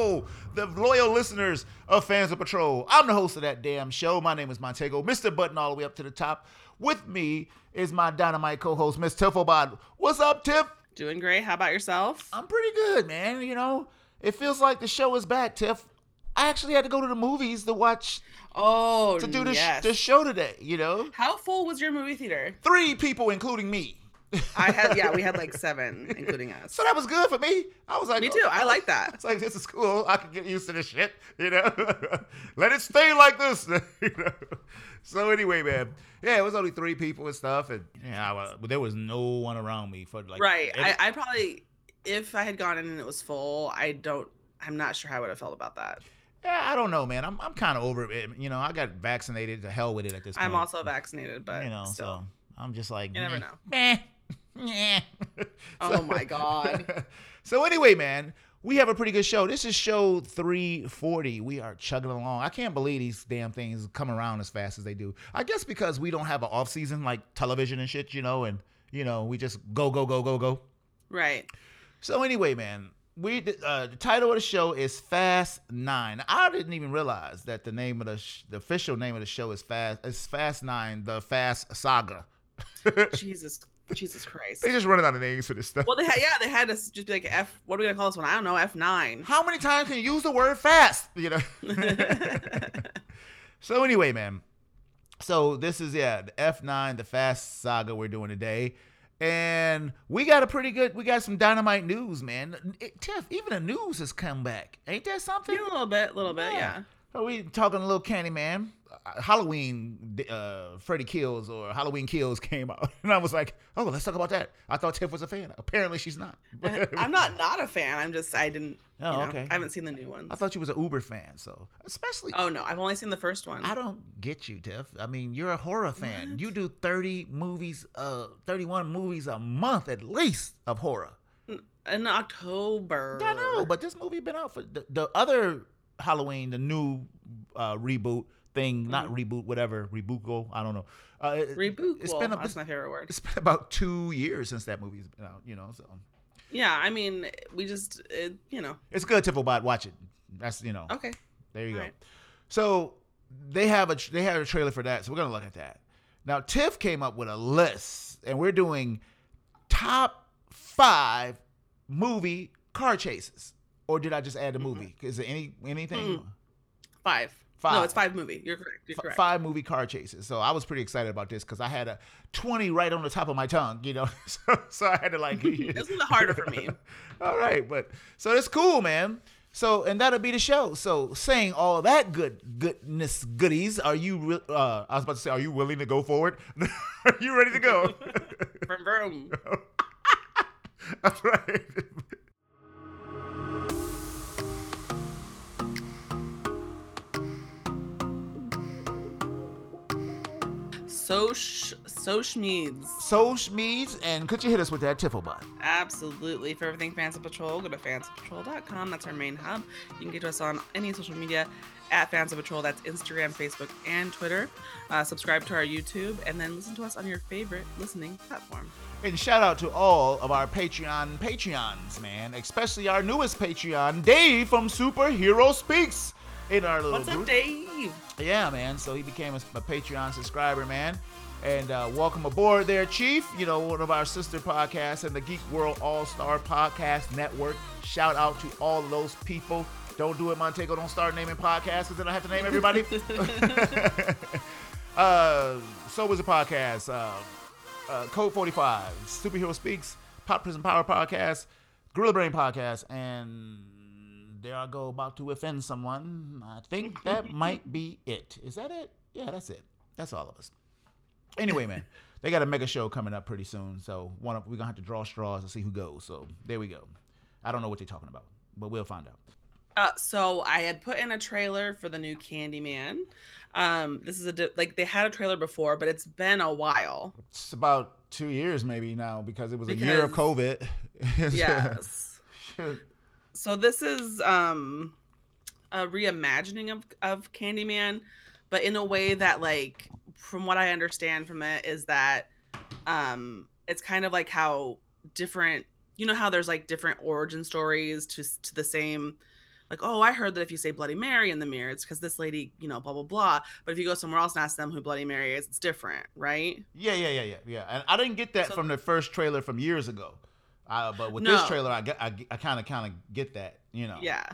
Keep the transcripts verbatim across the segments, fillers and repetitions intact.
people, the loyal listeners of Fans of Patrol. I'm the host of that damn show. My name is Montego, Mister Button all the way up to the top. With me is my dynamite co-host, Miss Tifflebot. What's up, Tiff? Doing great. How about yourself? I'm pretty good, man. You know, it feels like the show is back, Tiff. I actually had to go to the movies to watch... Oh, to do this, yes. this show today, you know? How full was your movie theater? Three people, including me. I had, yeah, we had like seven, including us. So that was good for me. I was like, me too. Oh, I like that. It's like, this is cool. I can get used to this shit, you know? Let it stay like this, you know? So anyway, man, yeah, it was only three people and stuff, and yeah, I, there was no one around me for like. Right. Every, I, I probably, if I had gone in and it was full, I don't, I'm not sure how I would have felt about that. Yeah, I don't know, man. I'm I'm kind of over it. You know, I got vaccinated. To hell with it at this point. I'm also vaccinated, but you know, still. so I'm just like, you never meh, know. Meh, meh. Oh so, my God. So anyway, man, we have a pretty good show. This is show three forty. We are chugging along. I can't believe these damn things come around as fast as they do. I guess because we don't have an off season like television and shit, you know, and you know we just go go go go go. Right. So anyway, man. We uh, the title of the show is Fast Nine. I didn't even realize that the name of the sh- the official name of the show is Fast. It's Fast Nine, the Fast Saga. Jesus, Jesus Christ! They just running out of names for this stuff. Well, they had yeah, they had to just be like F. What are we gonna call this one? I don't know. F nine. How many times can you use the word fast? You know. So anyway, man. So this is yeah the F nine, the Fast Saga we're doing today. And we got a pretty good, we got some dynamite news, man. It, Tiff, even the news has come back. Ain't that something? Yeah, a little bit, a little bit, yeah. So we talking a little Candyman. Uh, Halloween, uh, Freddy Kills or Halloween Kills came out. And I was like, oh, let's talk about that. I thought Tiff was a fan. Apparently she's not. I'm not not a fan. I'm just, I didn't, oh, you know, okay. I haven't seen the new ones. I thought you was an Uber fan, so especially. Oh, no, I've only seen the first one. I don't get you, Tiff. I mean, you're a horror fan. What? You do thirty movies, uh, thirty-one movies a month at least of horror. In October. I know, but this movie been out for the, the other Halloween, the new uh, reboot thing, not Mm. reboot, whatever, reboot. I don't know. Uh, it, Reboot. It's well, been a, that's it's, my favorite word. it's been about two years since that movie's been out. You know, so Yeah, I mean, we just, it, you know. it's good. Tifflebot, watch it. That's you know. Okay. There you All go. right. So they have a they have a trailer for that, so we're gonna look at that. Now Tiff came up with a list, and we're doing top five movie car chases. Or did I just add the movie? Is there any anything? Mm-mm. Five. Five. No, it's five movie. You're correct. You're F- correct. Five movie car chases. So I was pretty excited about this because I had a twenty right on the top of my tongue, you know. so, so I had to like. It's a little harder for me. All right, but so it's cool, man. So and that'll be the show. So saying all that good goodness goodies, are you? Re- uh, I was about to say, are you willing to go forward? Are you ready to go? Vroom, vroom. All right. Soch, Sochmeads. So Schmeeds, and could you hit us with that Tifflebot? Absolutely. For everything Fans of Patrol, go to fans of patrol dot com. That's our main hub. You can get to us on any social media at Fans of Patrol. That's Instagram, Facebook, and Twitter. Uh, subscribe to our YouTube, and then listen to us on your favorite listening platform. And shout out to all of our Patreon Patreons, man. Especially our newest Patreon, Dave from Superhero Speaks. In our little What's group. up, Dave? Yeah, man. So he became a, a Patreon subscriber, man. And uh, welcome aboard there, Chief. You know, one of our sister podcasts and the Geek World All-Star Podcast Network. Shout out to all of those people. Don't do it, Montego. Don't start naming podcasts because then I have to name everybody. uh, so was a podcast. Uh, uh, Code forty-five, Superhero Speaks, Pop Prison Power Podcast, Gorilla Brain Podcast, and there I go about to offend someone. I think that might be it. Is that it? Yeah, that's it. That's all of us. Anyway, man, they got a mega show coming up pretty soon. So one of, we're going to have to draw straws to see who goes. So there we go. I don't know what they're talking about, but we'll find out. Uh, so I had put in a trailer for the new Candyman. Um, this is a di- like they had a trailer before, but it's been a while. It's about two years maybe now because it was because, a year of COVID. Yes. So this is um, a reimagining of, of Candyman, but in a way that, like, from what I understand from it, is that um, it's kind of like how different, you know, how there's like different origin stories to to the same like, oh, I heard that if you say Bloody Mary in the mirror, it's because this lady, you know, blah, blah, blah. But if you go somewhere else and ask them who Bloody Mary is, it's different, right? Yeah, yeah, yeah, yeah, yeah. And I didn't get that so, from the first trailer from years ago. Uh, but with no. this trailer, I, I, I kind of kind of get that, you know. Yeah.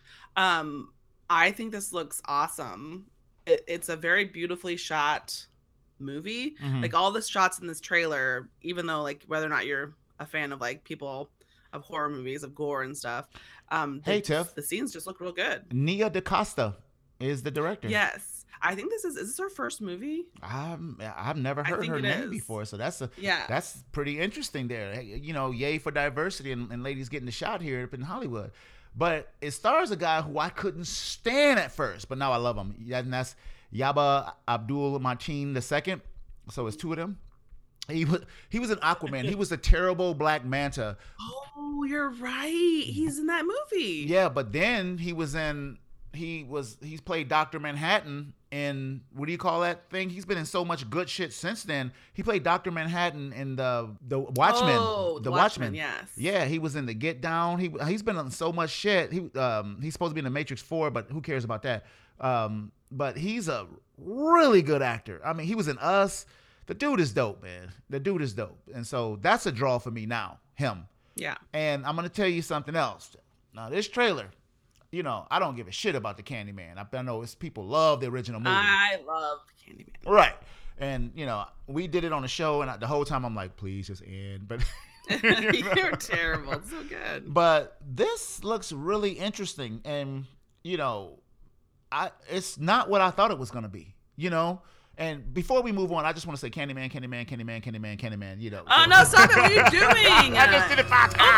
Um, I think this looks awesome. It, it's a very beautifully shot movie. Mm-hmm. Like all the shots in this trailer, even though like whether or not you're a fan of like people of horror movies, of gore and stuff, um, the, hey Tiff, the scenes just look real good. Nia DaCosta is the director. Yes, I think this is is this her first movie? I'm, I've never heard her name is. before, so that's a yeah, that's pretty interesting. There, you know, yay for diversity and, and ladies getting the shot here up in Hollywood. But it stars a guy who I couldn't stand at first, but now I love him. And that's Yaba Abdul Mateen the second. So it's two of them. He was he was an Aquaman. He was a terrible Black Manta. Oh, you're right. He's in that movie. Yeah, but then he was in he was he's played Doctor Manhattan in what do you call that thing? He's been in so much good shit since then. He played Doctor Manhattan in the the Watchmen. Oh, the, the Watchmen. Watchmen, yes. Yeah, he was in the Get Down. He he's been on so much shit. He um he's supposed to be in the Matrix four, but who cares about that? Um, but he's a really good actor. I mean, he was in Us. The dude is dope, man. The dude is dope. And so that's a draw for me now, him. Yeah. And I'm going to tell you something else. Now, this trailer, you know, I don't give a shit about the Candyman. I, I know it's people love the original movie. I love Candyman. Right. And, you know, we did it on the show, and I, the whole time I'm like, please just end. But you know? You're terrible. It's so good. But this looks really interesting. And, you know, I it's not what I thought it was going to be, you know? And before we move on, I just want to say Candyman, Candyman, Candyman, Candyman, Candyman, you know. Oh, no, stop it. What are you doing? I just did it five times.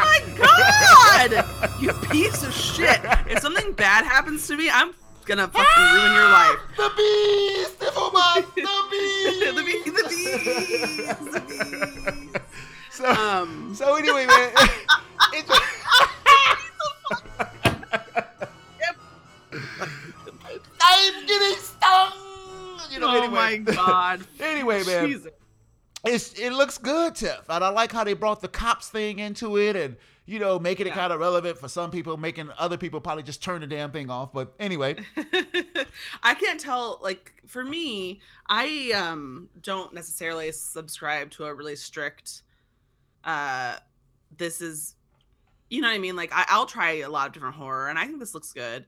Oh, my God. You piece of shit. If something bad happens to me, I'm going to fucking ruin your life. The bees. The bees. The bees. The bees. The bees. So, um. so anyway, man. It's I'm getting stung. You know, oh anyway. my God. Anyway, man. Jesus. It's, it looks good, Tiff. And I like how they brought the cops thing into it and, you know, making yeah. it kind of relevant for some people, making other people probably just turn the damn thing off. But anyway. I can't tell, like, for me, I um don't necessarily subscribe to a really strict, uh, this is, you know what I mean? Like, I, I'll try a lot of different horror, and I think this looks good.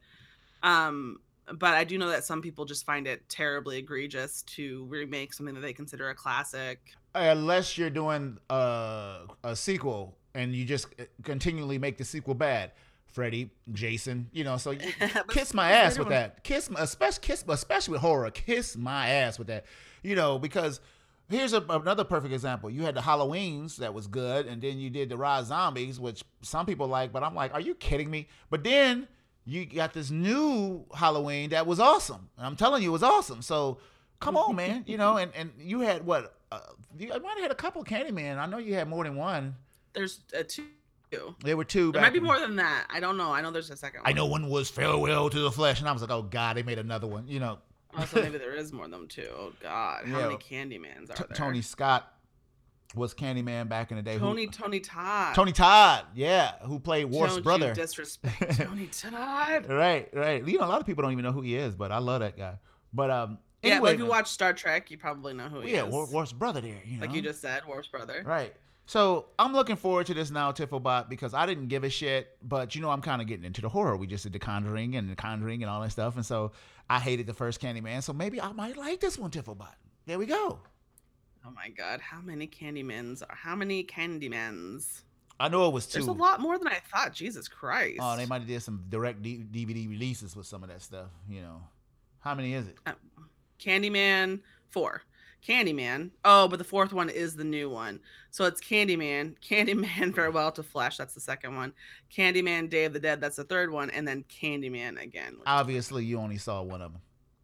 Um, But I do know that some people just find it terribly egregious to remake something that they consider a classic. Unless you're doing a, a sequel and you just continually make the sequel bad. Freddy, Jason, you know, so you kiss my ass with that. Kiss my, especially, kiss, especially with horror, kiss my ass with that. You know, because here's a, another perfect example. You had the Halloweens that was good, and then you did the Rob Zombies, which some people like, but I'm like, are you kidding me? But then you got this new Halloween that was awesome. I'm telling you, it was awesome. So come on, man. You know, and, and you had what? Uh, you might have had a couple Candyman. I know you had more than one. There's uh, two. There were two. There might be more than that. I don't know. I know there's a second one. I know one was Farewell to the Flesh, and I was like, oh God, they made another one. You know. Oh, so maybe there is more than them too. Oh God, how yeah. many Candymans are T- there? Tony Scott was Candyman back in the day. Tony who, Tony Todd. Tony Todd, yeah, who played Worf's don't brother. You disrespect Tony Todd. Right, right. You know, a lot of people don't even know who he is, but I love that guy. But um, yeah, anyway, but if you watch Star Trek, you probably know who he yeah, is. Yeah, Worf's brother there. You know? Like you just said, Worf's brother. Right. So I'm looking forward to this now, Tiffobot, because I didn't give a shit, but you know I'm kind of getting into the horror. We just did The Conjuring and The Conjuring and all that stuff, and so I hated the first Candyman, so maybe I might like this one, Tiffobot. There we go. Oh my God, how many Candymans? How many Candymans? I know it was two. There's a lot more than I thought. Jesus Christ. Oh, they might have did some direct D- DVD releases with some of that stuff, you know. How many is it? Uh, Candyman, four. Candyman. Oh, but the fourth one is the new one. So it's Candyman, Candyman Farewell to Flesh, that's the second one. Candyman Day of the Dead, that's the third one, and then Candyman again. Obviously, you only saw one of them.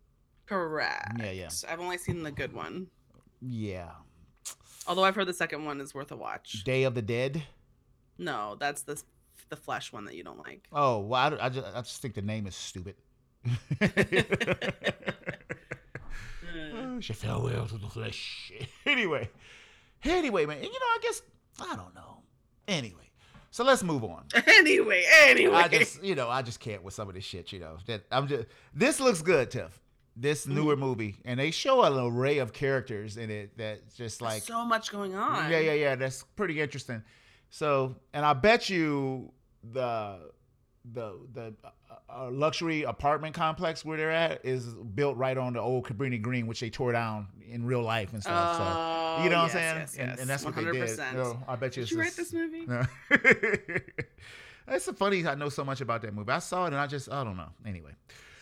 Correct. Yeah, yeah. I've only seen the good one. Yeah. Although I've heard the second one is worth a watch. Day of the Dead? No, that's the the Flesh one that you don't like. Oh, well, I, I, just, I just think the name is stupid. Oh, she farewell to the flesh. Anyway. Anyway, man. And, you know, I guess, I don't know. Anyway. So let's move on. Anyway, anyway. I just, you know, I just can't with some of this shit, you know. That I'm just. This looks good, Tiff. This newer mm-hmm. movie, and they show an array of characters in it that's just like There's so much going on. Yeah, yeah, yeah. That's pretty interesting. So, and I bet you the the the uh, luxury apartment complex where they're at is built right on the old Cabrini Green, which they tore down in real life and stuff. Oh, so, you know yes, what I'm saying? Yes, and, yes. and that's what one hundred percent. they did. You know, I bet you. Did it's you write just, this movie? No. It's so funny. I know so much about that movie. I saw it and I just, I don't know. Anyway.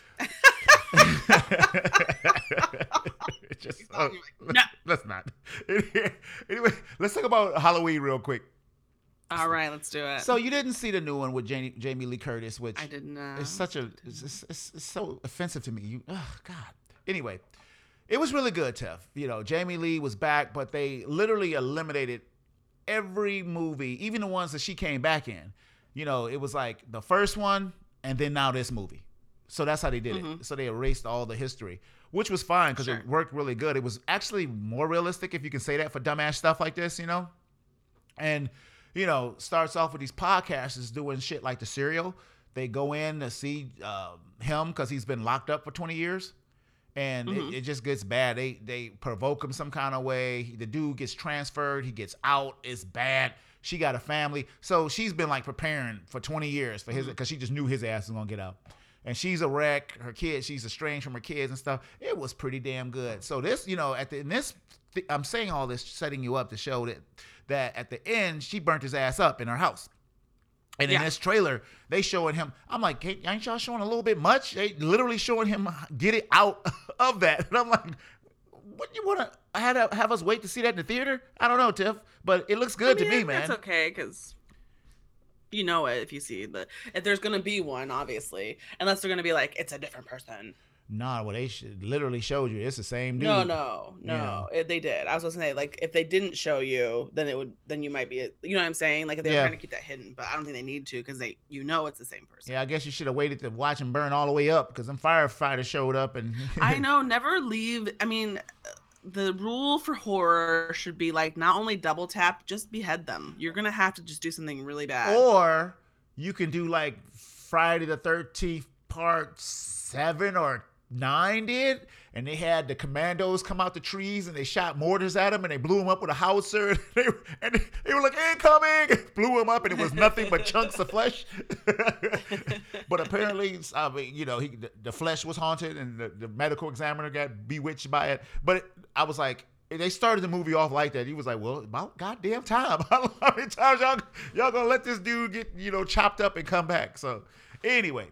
just, uh, no. Let's not. Anyway, let's talk about Halloween real quick. All right, let's do it. So you didn't see the new one with Jamie, Jamie Lee Curtis, which I didn't know. It's such a, it's, it's, it's, it's so offensive to me. You, oh God. Anyway, it was really good, Tiff. You know, Jamie Lee was back, but they literally eliminated every movie, even the ones that she came back in. You know, it was like the first one, and then now this movie. So that's how they did mm-hmm. it. So they erased all the history, which was fine because sure. it worked really good. It was actually more realistic, if you can say that, for dumbass stuff like this, you know? And, you know, starts off with these podcasters doing shit like The Serial. They go in to see uh, him because he's been locked up for twenty years. And mm-hmm. it, it just gets bad. They they provoke him some kind of way. The dude gets transferred. He gets out. It's bad. She got a family. So she's been like preparing for twenty years for his, because mm-hmm. she just knew his ass was going to get out. And she's a wreck. Her kids, she's estranged from her kids and stuff. It was pretty damn good. So this, you know, at the in this, th- I'm saying all this, setting you up to show that that at the end she burnt his ass up in her house. And yeah. in this trailer, they showing him. I'm like, hey, ain't y'all showing a little bit much? They literally showing him get it out of that. And I'm like, what you want to have, have us wait to see that in the theater? I don't know, Tiff, but it looks good I mean, to me, man. That's okay, because you know it if you see the if there's gonna be one, obviously, unless they're gonna be like it's a different person. Nah, well, they should literally showed you it's the same dude. No, no, no, yeah. it, they did. I was gonna say, like, if they didn't show you, then it would, then you might be, you know what I'm saying? Like, if they yeah. were trying to keep that hidden, but I don't think they need to because they, you know, it's the same person. Yeah, I guess you should have waited to watch him burn all the way up because them firefighters showed up and. I know, never leave. I mean, the rule for horror should be like not only double tap, just behead them. You're gonna have to just do something really bad. Or you can do like Friday the thirteenth part seven or nine did, and they had the commandos come out the trees and they shot mortars at them and they blew them up with a howitzer and they, and they, they were like incoming, blew them up and it was nothing but chunks of flesh. But apparently, I mean, you know, he, the, the flesh was haunted and the, the medical examiner got bewitched by it. But it, I was like, they started the movie off like that. He was like, well, about goddamn time. How many times y'all, y'all gonna let this dude get, you know, chopped up and come back? So anyway.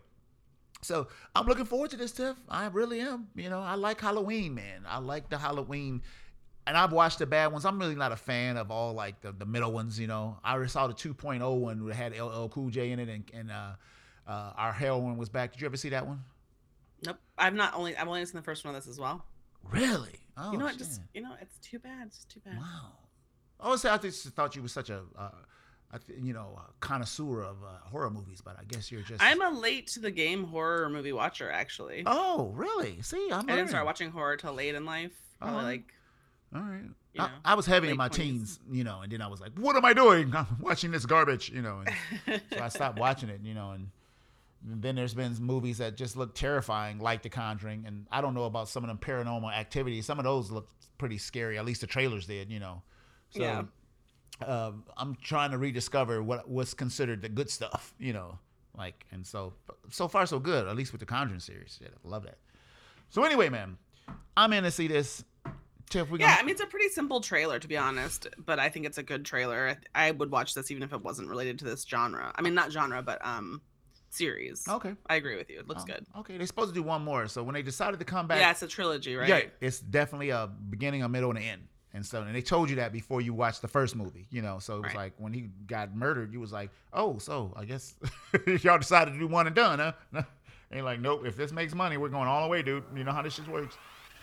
So I'm looking forward to this, Tiff. I really am. You know, I like Halloween, man. I like the Halloween, and I've watched the bad ones. I'm really not a fan of all like the, the middle ones. You know, I saw the two point oh one that had L L Cool J in it, and, and uh, uh, our heroine was back. Did you ever see that one? Nope. I've not only I've only seen the first one of this as well. Really? Oh, you know what? shit. Just you know, it's too bad. It's just too bad. Wow. I was I just thought you were such a. Uh, I th- you know, a connoisseur of uh, horror movies, but I guess you're just. I'm a late to the game horror movie watcher, actually. Oh, really? See, I'm. I didn't start watching horror till late in life. Probably uh-huh. like. All right. You know, I, I was heavy in my twenties. Teens, you know, and then I was like, "What am I doing? I'm watching this garbage," you know. And so I stopped watching it, you know, and, and then there's been movies that just look terrifying, like The Conjuring, and I don't know about some of them Paranormal Activity. Some of those look pretty scary. At least the trailers did, you know. So, yeah. Uh, I'm trying to rediscover what was considered the good stuff, you know, like, and so, so far so good, at least with the Conjuring series. Yeah, I love that. So anyway, man, I'm in to see this. Tiff, we yeah, gonna... I mean, it's a pretty simple trailer, to be honest, but I think it's a good trailer. I, I would watch this even if it wasn't related to this genre. I mean, not genre, but um, series. Okay. I agree with you. It looks oh, good. Okay, they're supposed to do one more. So when they decided to come back. Yeah, it's a trilogy, right? Yeah, it's definitely a beginning, a middle, and an end. And so, and they told you that before you watched the first movie, you know. So it was right. like when he got murdered, you was like, "Oh, so I guess y'all decided to do one and done, huh?" And like, nope. If this makes money, we're going all the way, dude. You know how this shit works.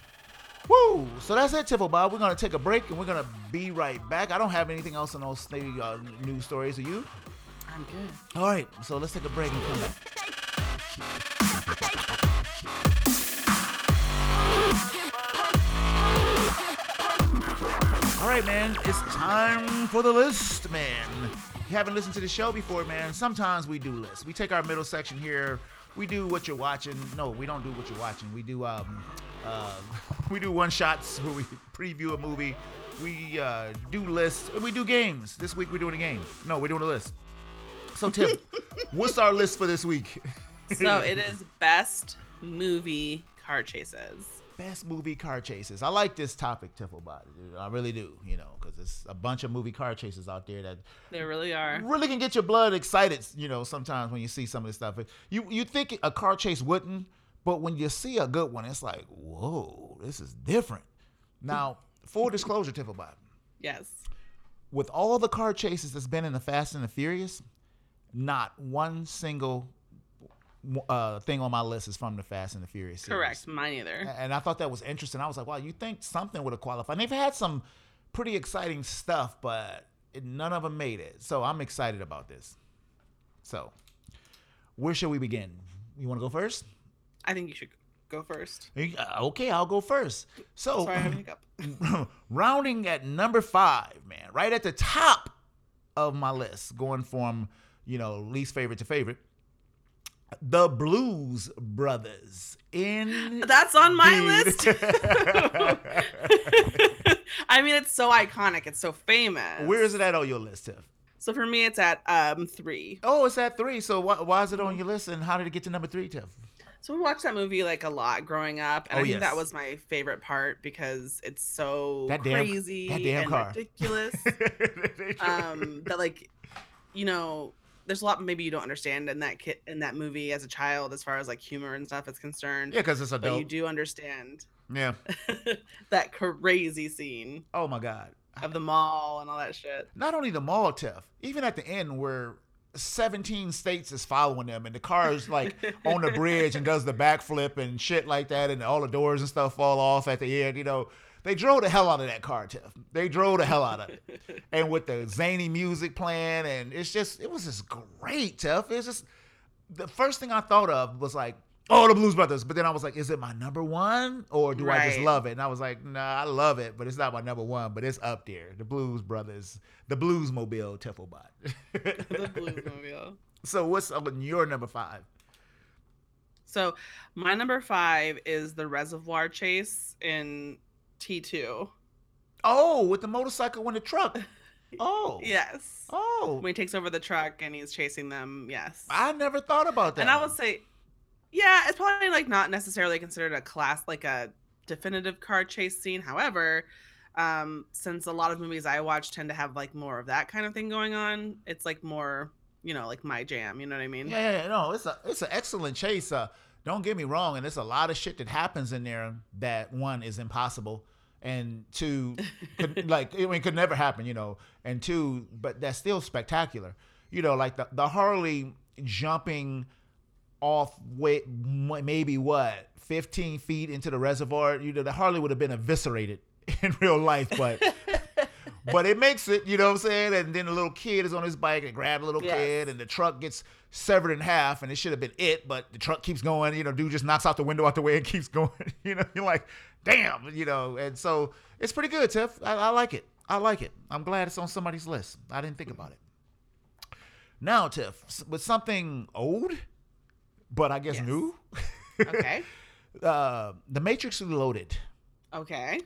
Woo! So that's it, Tiffle Bob. We're gonna take a break and we're gonna be right back. I don't have anything else on those uh, news stories. Are you? I'm good. All right. So let's take a break and come back. All right, man, it's time for the list, man. you haven't listened to the show before, man, sometimes we do lists. We take our middle section here. We do what you're watching. No, we don't do what you're watching. We do um, uh, we do one shots where we preview a movie. We uh, do lists. We do games. This week we're doing a game. No, we're doing a list. So Tim, what's our list for this week? So it is best movie car chases. Best movie car chases. I like this topic, Tifflebot. I really do, you know, because there's a bunch of movie car chases out there that there really are. Really can get your blood excited, you know, sometimes when you see some of this stuff. You you think a car chase wouldn't, but when you see a good one, it's like, whoa, this is different. Now, full disclosure, Tifflebot. Yes. With all the car chases that's been in the Fast and the Furious, not one single Uh, thing on my list is from the Fast and the Furious series. Correct, mine either. And I thought that was interesting. I was like, wow, you think something would have qualified. And they've had some pretty exciting stuff, but it, none of them made it. So I'm excited about this. So where should we begin? You want to go first? I think you should go first. Okay, I'll go first. So Sorry, I have a hiccup. Rounding at number five, man, right at the top of my list, going from, you know, least favorite to favorite, The Blues Brothers. In That's on my list. I mean, it's so iconic. It's so famous. Where is it at on your list, Tiff? So for me, it's at um three. Oh, it's at three. So why, why is it on your list, and how did it get to number three, Tiff? So we watched that movie like a lot growing up, and oh, I think yes. that was my favorite part because it's so that damn, crazy that damn and car. ridiculous. um, that like, you know. There's a lot maybe you don't understand in that kit in that movie as a child, as far as like humor and stuff is concerned. Yeah, because it's adult. But you do understand. Yeah. That crazy scene. Oh my God. Of the mall and all that shit. Not only the mall, Tiff. Even at the end where seventeen states is following them, and the car is like on the bridge and does the backflip and shit like that, and all the doors and stuff fall off at the end. You know, they drove the hell out of that car, Tiff. They drove the hell out of it. And with the zany music playing, and it's just, it was just great, Tiff. It's just, the first thing I thought of was like, oh, the Blues Brothers. But then I was like, is it my number one? Or do right. I just love it? And I was like, nah, I love it, but it's not my number one, but it's up there. The Blues Brothers, the Blues Mobile, Tifflebot. The Blues Mobile. So what's on your number five? So my number five is the Reservoir Chase in T two. Oh, with the motorcycle in the truck. Oh. Yes. Oh. When he takes over the truck and he's chasing them. Yes. I never thought about that. And I will say, yeah, it's probably like not necessarily considered a class, like a definitive car chase scene. However, um, since a lot of movies I watch tend to have like more of that kind of thing going on, it's like more, you know, like my jam. You know what I mean? Yeah, yeah, yeah. No, it's a it's an excellent chase. Uh, don't get me wrong, and there's a lot of shit that happens in there that one is impossible, and two, could, like I mean, could never happen, you know, and two, but that's still spectacular, you know, like the the Harley jumping off way maybe what fifteen feet into the reservoir, you know, the Harley would have been eviscerated in real life, but. But it makes it, you know what I'm saying? And then the little kid is on his bike and grab a little yes. kid, and the truck gets severed in half, and it should have been it, but the truck keeps going. You know, dude just knocks out the window out the way and keeps going. You know, you're like, damn, you know. And so it's pretty good, Tiff. I, I like it. I like it. I'm glad it's on somebody's list. I didn't think about it. Now, Tiff, with something old, but I guess yes. new. Okay. uh, The Matrix Reloaded. Okay.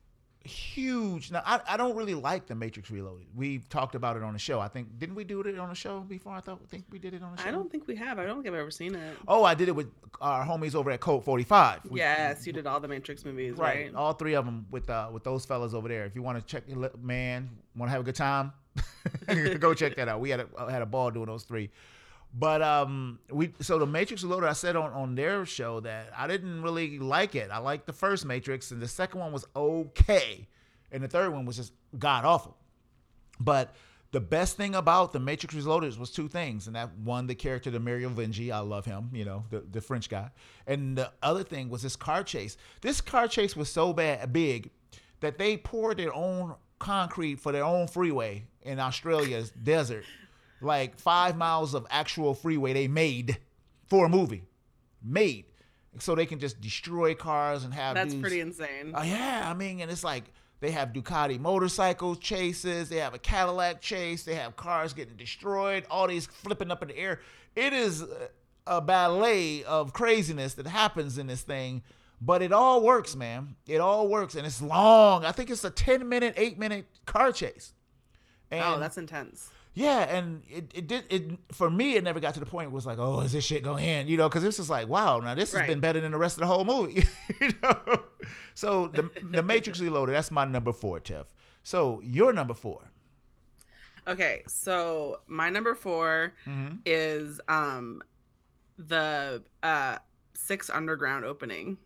Huge. Now, I, I don't really like The Matrix Reloaded. We've talked about it on the show. I think, didn't we do it on the show before? I thought, I think we did it on the show. I don't think we have. I don't think I've ever seen it. Oh, I did it with our homies over at Code forty-five. We, yes, you did all the Matrix movies, right? Right. All three of them with uh, with those fellas over there. If you want to check, man, want to have a good time, go check that out. We had a, had a ball doing those three. But um, we so the Matrix Reloaded, I said on, on their show that I didn't really like it. I liked the first Matrix, and the second one was okay, and the third one was just god awful. But the best thing about the Matrix Reloaded was two things, and that one, the character, the Mario Vinci, I love him, you know, the, the French guy, and the other thing was this car chase. This car chase was so bad, big, that they poured their own concrete for their own freeway in Australia's desert. Like five miles of actual freeway they made for a movie. Made. So they can just destroy cars and have That's dudes. pretty insane. Oh, uh, yeah. I mean, and it's like They have Ducati motorcycle chases. They have a Cadillac chase. They have cars getting destroyed. All these flipping up in the air. It is a ballet of craziness that happens in this thing. But it all works, man. It all works. And it's long. I think it's a ten minute, eight minute car chase. And oh, that's intense. Yeah, and it, it did it for me. It never got to the point where it was like, oh, is this shit going in? You know, because this is like, wow, now this has right. been better than the rest of the whole movie. you know, so the the Matrix Reloaded. That's my number four, Tiff. So your number four. Okay, so my number four mm-hmm. is um the uh Six Underground opening.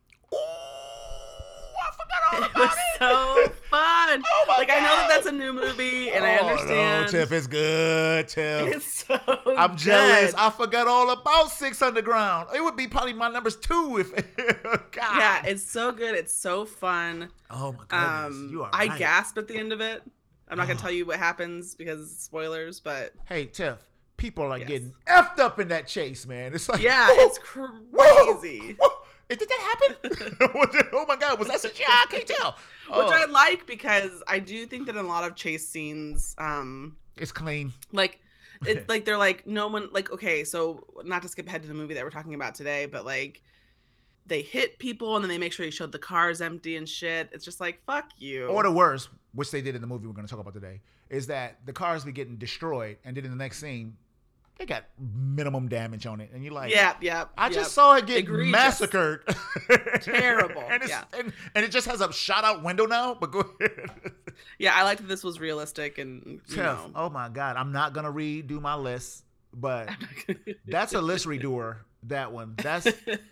It was it. so fun. Oh my like God. I know that that's a new movie, and oh, I understand. No, Tiff, it's good, Tiff. It's so I'm good. jealous. I forgot all about Six Underground. It would be probably my numbers two if. God. Yeah, it's so good. It's so fun. Oh my goodness, um, you are. I right. gasped at the end of it. I'm not gonna tell you what happens because spoilers, but hey, Tiff, people are yes. getting effed up in that chase, man. It's like yeah, whoa, it's crazy. Whoa, whoa. Did that happen? Oh my God, was that such? I can't tell. Which oh. I like because I do think that in a lot of chase scenes, um, it's clean. Like, it's like they're like no one like okay, so not to skip ahead to the movie that we're talking about today, but like they hit people and then they make sure they showed the cars empty and shit. It's just like fuck you. Or the worst, which they did in the movie we're going to talk about today, is that the cars be getting destroyed, and then in the next scene, they got minimum damage on it, and you're like, yeah, yeah. I yep. just saw it get Egregious. massacred. Terrible. and, it's, yeah. and, and it just has a shot out window now. But go ahead. Yeah, I liked that this was realistic and you know. Oh my God, I'm not gonna redo my list, but that's a list redoer. That one, that's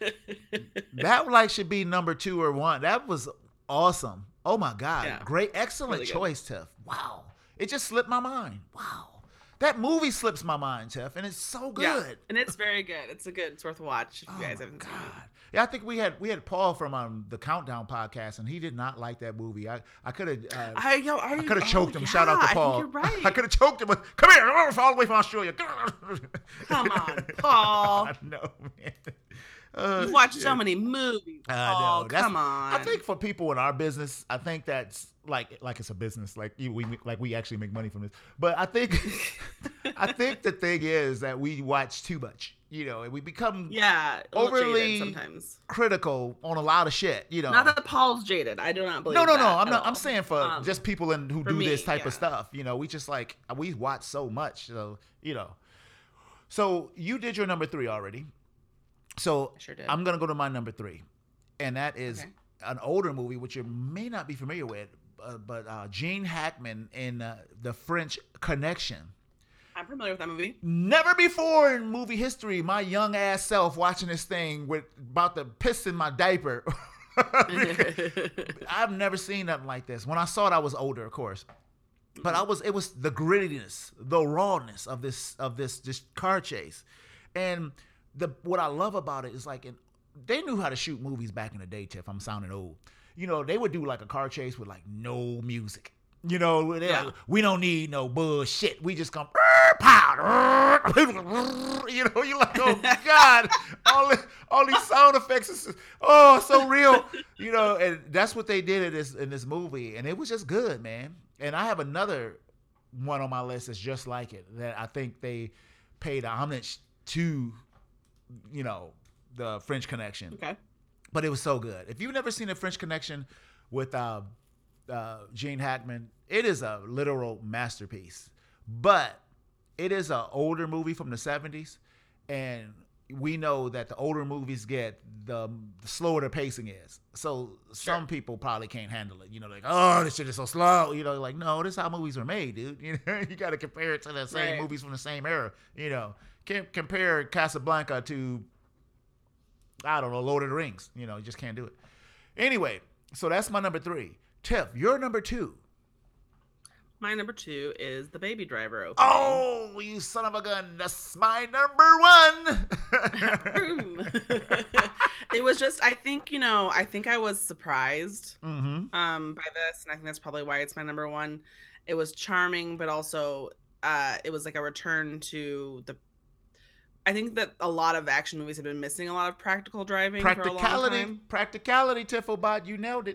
that like should be number two or one. That was awesome. Oh my God, yeah. great, excellent really choice, Tiff. Wow, it just slipped my mind. Wow. That movie slips my mind, Tiff, and it's so good. Yeah, and it's very good. It's a good. It's worth a watch if you oh guys haven't God. seen it. Yeah, I think we had we had Paul from um, the Countdown podcast, and he did not like that movie. I I could have uh, I, yo, I, I could have oh, choked him. Yeah, Shout out to Paul. I think you're right. I could have choked him. With, Come here, I'm all the way from Australia. Come on, Paul. I know, man. Uh, You've watched shit. so many movies. I Paul, know. That's, come on. I think for people in our business, I think that's like like it's a business. Like you, we like we actually make money from this. But I think I think the thing is that we watch too much. You know, and we become yeah overly sometimes critical on a lot of shit. You know, not that Paul's jaded. I do not believe. No, no, no. that I'm not. all. I'm saying for um, just people in who do me, this type yeah. of stuff. You know, we just like we watch so much. So you know, so you did your number three already. So I sure did. I'm gonna go to my number three, and that is okay. an older movie which you may not be familiar with, uh, but uh, Gene Hackman in uh, The French Connection. I'm familiar with that movie. Never before in movie history, my young ass self watching this thing with about to piss in my diaper. I've never seen nothing like this. When I saw it, I was older, of course, but I was. It was the grittiness, the rawness of this of this this car chase, and the what I love about it is like, in, they knew how to shoot movies back in the day. Tiff, I'm sounding old. You know, they would do like a car chase with like no music. You know, yeah. like, we don't need no bullshit. We just come, pow, you know, you're like, oh God, all the, all these sound effects, is, oh, so real, you know, and that's what they did in this in this movie, and it was just good, man. And I have another one on my list that's just like it that I think they paid homage to, you know, the French Connection. Okay, but it was so good. If you've never seen the French Connection with uh, uh, Gene Hackman, it is a literal masterpiece. But it is an older movie from the seventies, and we know that the older movies get, the, the slower the pacing is. So some sure. people probably can't handle it. You know, like, oh, this shit is so slow. You know, like, no, this is how movies are made, dude. You know, you got to compare it to the same right. movies from the same era. You know, can't compare Casablanca to, I don't know, Lord of the Rings. You know, you just can't do it. Anyway, so that's my number three. Tiff, your number two. My number two is The Baby Driver opening. Oh, you son of a gun. That's my number one. It was just, I think, you know, I think I was surprised mm-hmm. um, by this. And I think that's probably why it's my number one. It was charming, but also uh, it was like a return to the, I think that a lot of action movies have been missing a lot of practical driving Practicality, for a long time. Practicality, Tiffobot. You nailed it. Yeah.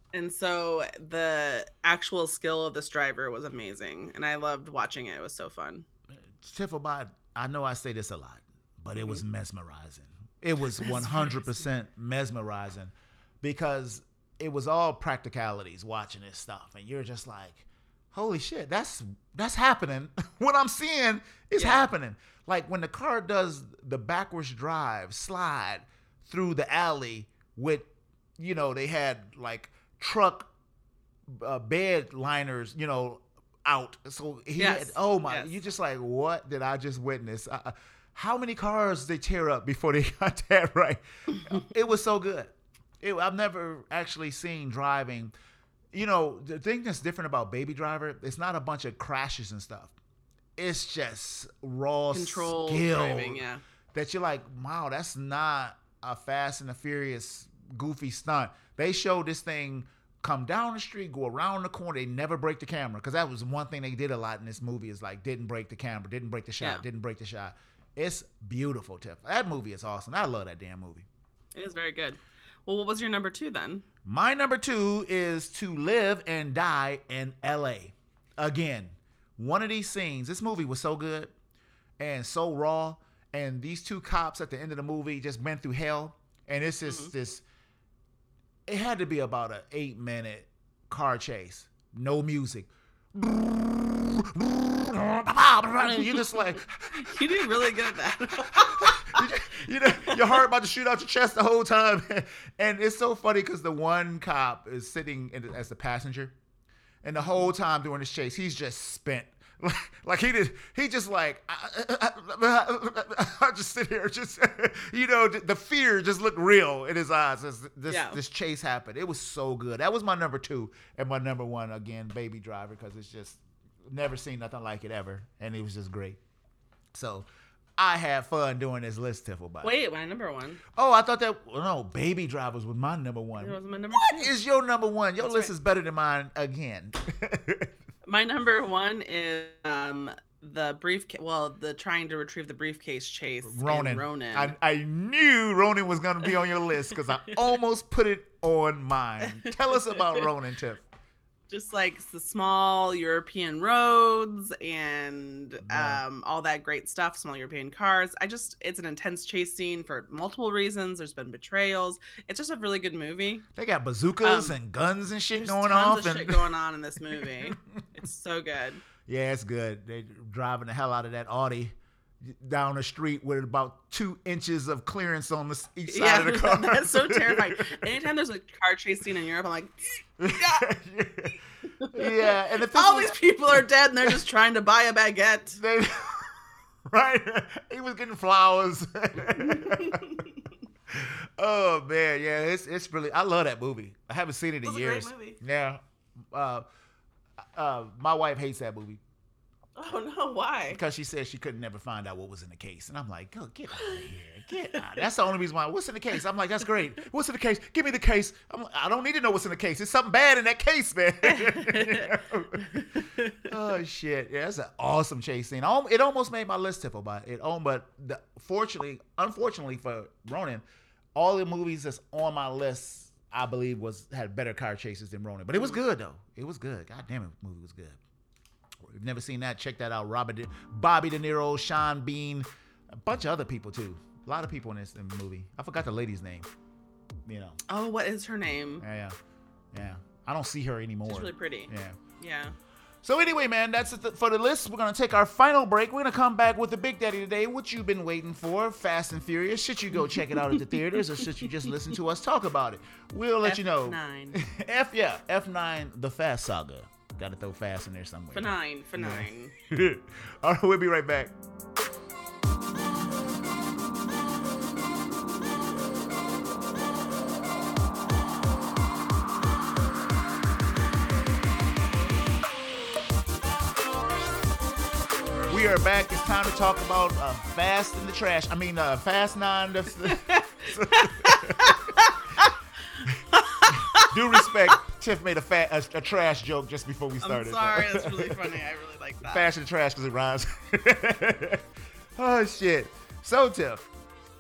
And so the actual skill of this driver was amazing, and I loved watching it. It was so fun. Tiffelbot, I know I say this a lot, but it was mesmerizing. It was one hundred percent mesmerizing because it was all practicalities watching this stuff, and you're just like, holy shit, that's that's happening. What I'm seeing is yeah. happening. Like when the car does the backwards drive slide through the alley with, you know, they had like truck uh, bed liners, you know, out. So he yes. had, oh my, yes. you just like, what did I just witness? Uh, how many cars they tear up before they got that right? It was so good. It, I've never actually seen driving. You know, the thing that's different about Baby Driver, it's not a bunch of crashes and stuff. It's just raw Control skill driving, yeah. that you're like, wow, that's not a Fast and the Furious goofy stunt. They showed this thing come down the street, go around the corner. They never break the camera, because that was one thing they did a lot in this movie is like didn't break the camera, didn't break the shot, yeah. didn't break the shot. It's beautiful, Tiff. That movie is awesome. I love that damn movie. It is very good. Well, what was your number two then? My number two is To Live and Die in L A. Again, one of these scenes, this movie was so good and so raw, and these two cops at the end of the movie just went through hell, and it's just mm-hmm. this, it had to be about an eight minute car chase. No music. You just like, you did really good at that. you, you know, your heart about to shoot out your chest the whole time, and it's so funny because the one cop is sitting in, as the passenger, and the whole time during this chase, he's just spent. Like, like he did, he just like, I, I, I, I just sit here, just, you know, the, the fear just looked real in his eyes as this yeah. this chase happened. It was so good. That was my number two, and my number one again, Baby Driver, because it's just never seen nothing like it ever, and it was just great. So I had fun doing this list, Tiffelbot. Wait, my number one. Oh, I thought that well, no, Baby Drivers was my number one. It was my number what two. Is your number one? Your That's list right. is better than mine again. My number one is um, the briefcase. Well, the trying to retrieve the briefcase chase. Ronin. Ronin. I, I knew Ronin was going to be on your list because I almost put it on mine. Tell us about Ronin, Tiff. Just like the small European roads and um, all that great stuff, small European cars. I just, it's an intense chase scene for multiple reasons. There's been betrayals. It's just a really good movie. They got bazookas um, and guns and shit going off. There's tons of and... shit going on in this movie. It's so good. Yeah, it's good. They're driving the hell out of that Audi down the street with about two inches of clearance on the each side yeah, of the car. That's so terrifying. Anytime there's a car chase scene in Europe, I'm like, yeah. yeah. And if all was, these people are dead and they're just trying to buy a baguette. They, right? He was getting flowers. Oh man, yeah, it's it's really. I love that movie. I haven't seen it in It's years. A great movie. Yeah. Uh, uh, my wife hates that movie. Oh no, why? Because she said she couldn't never find out what was in the case. And I'm like, go get out of here. Get out. That's the only reason why. What's in the case? I'm like, that's great. What's in the case? Give me the case. I'm like, I don't need to know what's in the case. It's something bad in that case, man. Oh shit. Yeah, that's an awesome chase scene. It almost made my list, Tiffelbot. It almost, but the, fortunately, unfortunately for Ronin, all the movies that's on my list, I believe, was had better car chases than Ronin. But it was good though. It was good. God damn it, the movie was good. If you've never seen that, check that out. Robert De- Bobby De Niro, Sean Bean, a bunch of other people too. A lot of people in this in the movie. I forgot the lady's name. You know. Oh, what is her name? Yeah, yeah, yeah. I don't see her anymore. She's really pretty. Yeah. Yeah. So anyway, man, that's it for the list. We're gonna take our final break. We're gonna come back with the Big Daddy today. What you've been waiting for? Fast and Furious. Should you go check it out at the theaters, or should you just listen to us talk about it? We'll let F you know. F nine. F yeah, F nine, the Fast Saga. Got to throw fast in there somewhere. For nine, for yeah. nine. All right, we'll be right back. We are back. It's time to talk about uh, Fast in the Trash. I mean, uh, Fast Nine. The, due respect, Tiff made a, fat, a, a trash joke just before we started. I'm sorry, that's really funny. I really like that. Fast in the trash because it rhymes. Oh, shit. So, Tiff,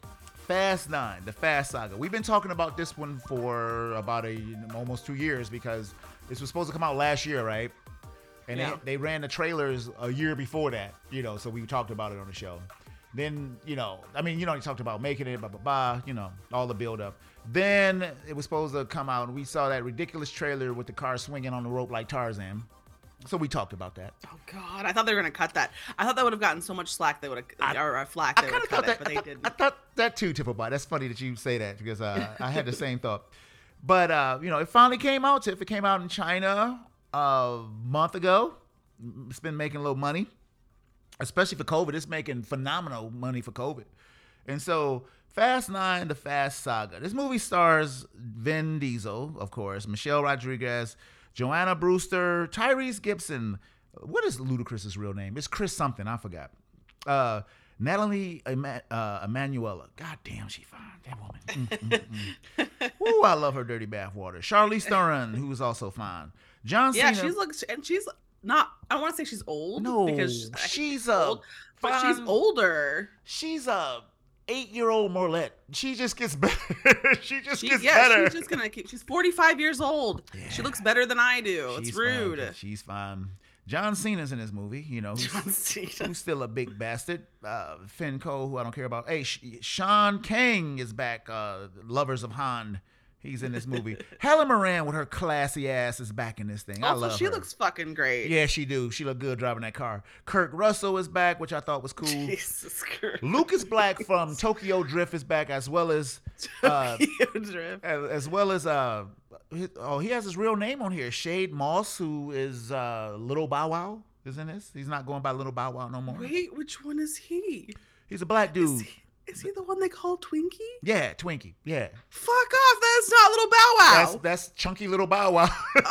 Fast Nine, the Fast Saga. We've been talking about this one for about a almost two years because this was supposed to come out last year, right? And Yeah. they, they ran the trailers a year before that, you know, so we talked about it on the show. Then, you know, I mean, you know, you talked about making it, blah, blah, blah, you know, all the build up. Then it was supposed to come out and we saw that ridiculous trailer with the car swinging on the rope like Tarzan. So we talked about that. Oh God, I thought they were gonna cut that. I thought that would have gotten so much slack they would have, or uh, flack I they kind would of have cut thought it, that. but I they thought, didn't. I thought that too, Tipplebot. That's funny that you say that because uh, I had the same thought. But uh, you know, it finally came out. Tiff, it came out in China a month ago. It's been making a little money, especially for COVID. It's making phenomenal money for COVID. And so, Fast Nine, the Fast Saga. This movie stars Vin Diesel, of course, Michelle Rodriguez, Joanna Brewster, Tyrese Gibson. What is Ludacris's real name? It's Chris something. I forgot. Uh, Natalie Ema- uh, Emanuela. God damn, she fine. That woman. Mm, mm, mm. Ooh, I love her dirty bathwater. Charlize Theron, who is also fine. John Yeah, Cena. she looks, and she's not. I don't want to say she's old. No, because she's a old, but she's fine- older. She's a eight-year-old Morlette. She just gets better. she just She, gets yeah, better. she's just gonna keep. She's forty-five years old. Yeah. She looks better than I do. She's It's rude. Fine. She's fine. John Cena's in this movie, you know, who's, John Cena. who's still a big bastard. Uh, Finn Cole, who I don't care about. Hey, Sh- Sean Kang is back. Uh, Lovers of Han. He's in this movie. Helen Moran with her classy ass is back in this thing. I Also, love she her. looks fucking great. Yeah, she do. She look good driving that car. Kurt Russell is back, which I thought was cool. Jesus Christ. Lucas Black from Tokyo Drift is back, as well as uh, Drift. as, as well as uh, his, oh, he has his real name on here. Shade Moss, who is uh, Little Bow Wow, is in this. He's not going by Little Bow Wow no more. Wait, which one is he? He's a black dude. Is he, is he the one they call Twinkie? Yeah, Twinkie. Yeah, Fuck off! That's not Little Bow Wow. that's that's Chunky Little Bow Wow.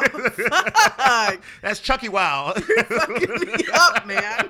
Fuck. That's Chucky Wow. Fucking me up, man.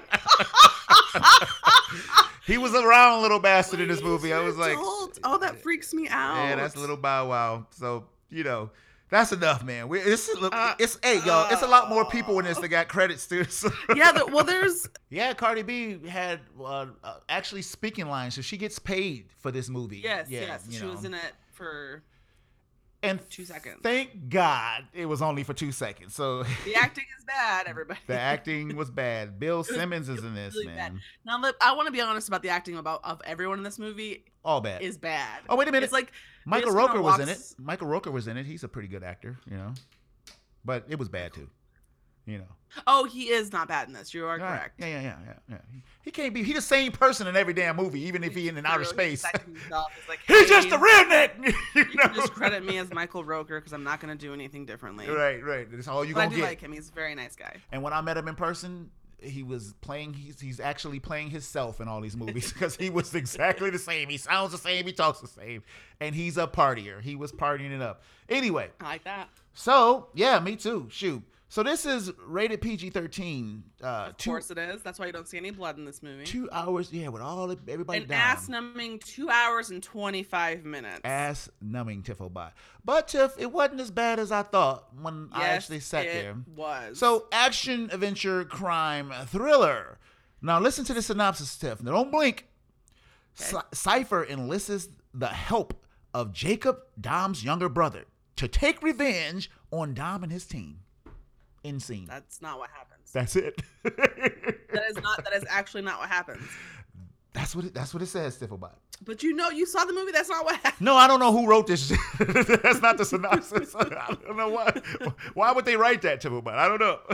He was a round little bastard in this movie. I was like, Adult. Oh, that freaks me out. yeah, that's Little Bow Wow. So you know. That's enough, man. We, it's, Uh, it's hey, y'all. It's a lot more people in this that got credits too. So. Yeah, the, well, there's Yeah, Cardi B had uh, uh, actually speaking lines, so she gets paid for this movie. yes, yeah, yes. you She know. was in it for and two seconds. Thank God it was only for two seconds. So The acting is bad, everybody. the acting was bad. Bill Simmons is in this, really man. bad. Now, look, I want to be honest about the acting about of everyone in this movie All bad. is bad. Oh, wait a minute. It's like Michael just kinda Rooker was in it. walks- Michael Rooker was in it. He's a pretty good actor, you know. But it was bad too, you know. Oh, he is not bad in this. You are Right. correct. Yeah, yeah, yeah, yeah, yeah. He, he can't be. He the same person in every damn movie, even if he in an outer True, space. he's acting himself. He's like, He's hey, just a redneck. you You can know? just credit me as Michael Roker because I'm not going to do anything differently. Right, right. That's all you But I gonna do get. like him. He's a very nice guy. And when I met him in person, he was playing. He's he's actually playing himself in all these movies because he was exactly the same. He sounds the same. He talks the same, and he's a partier. He was partying it up. Anyway, I like that. so yeah, me too. Shoot. So this is rated P G thirteen. Uh, Of two course it is. That's why you don't see any blood in this movie. two hours. Yeah, with all the, everybody An down. ass numbing two hours and twenty-five minutes. Ass numbing Tiffobot. But Tiff, it wasn't as bad as I thought when I Yes, actually sat it there. was. So, action, adventure, crime, thriller. Now, listen to the synopsis, Tiff. Now, don't blink. Okay. Cy- Cypher enlists the help of Jacob, Dom's younger brother, to take revenge on Dom and his team. End scene. That's not what happens. That's it. That is not. That is actually not what happens. That's what it, that's what it says, Tiffobot. But you know, you saw the movie. That's not what happened. No, I don't know who wrote this. That's not the synopsis. I don't know why. Why would they write that, Tiffobot? I don't know.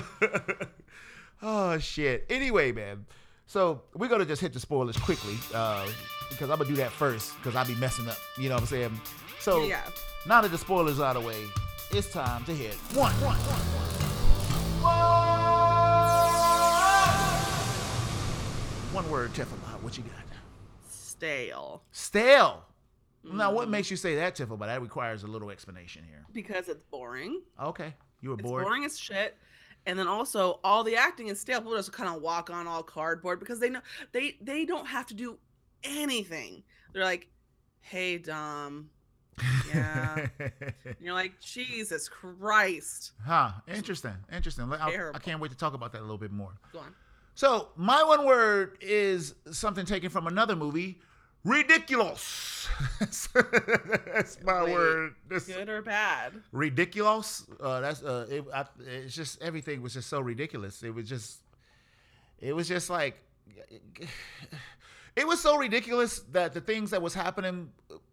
Oh, shit. Anyway, man. So we're going to just hit the spoilers quickly uh, because I'm going to do that first because I'll be messing up. You know what I'm saying? So Yeah. now that the spoilers are out of the way, it's time to hit one, one, one, one. One word, Tiffobot. What you got? Stale. Stale. Now, what Mhm. makes you say that, Tiffobot? That requires a little explanation here. Because it's boring. Okay. You were It's bored? boring as shit. And then also all the acting is stale. People just kind of walk on all cardboard because they know they they don't have to do anything. They're like, "Hey, Dom." Yeah. And you're like, Jesus Christ. Huh. Interesting. Interesting. I'll- I Terrible. can't wait to talk about that a little bit more. Go on. So, my one word is something taken from another movie, ridiculous. That's my Wait, word. This, good or bad? ridiculous. Uh, that's uh, it, I, it's just everything was just so ridiculous. It was just, it was just like, it was so ridiculous that the things that was happening.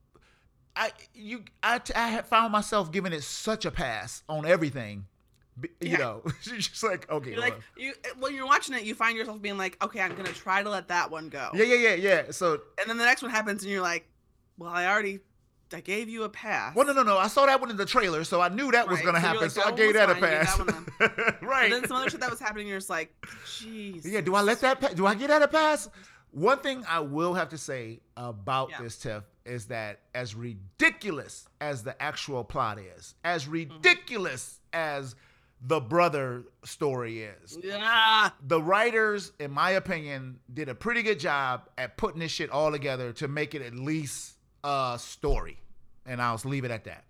I you I I had found myself giving it such a pass on everything. You Yeah. know, it's just like okay, You're like well. you when you're watching it, you find yourself being like, okay, I'm gonna try to let that one go. yeah, yeah, yeah, yeah. So, And then the next one happens, and you're like, well, I already, I gave you a pass. well, no, no, no. I saw that one in the trailer, so I knew that was Right, gonna so you're happen. like, So that I one gave was that a fine, you gave pass. that Right. And then some other shit that was happening, you're just like, jeez. Yeah, do I let that pass? Do I get that a pass? One thing I will have to say about Yeah. this, Tiff, is that as ridiculous as the actual plot is, as Mm-hmm. ridiculous as the brother story is, Yeah. the writers, in my opinion, did a pretty good job at putting this shit all together to make it at least a story. And I'll leave it at that.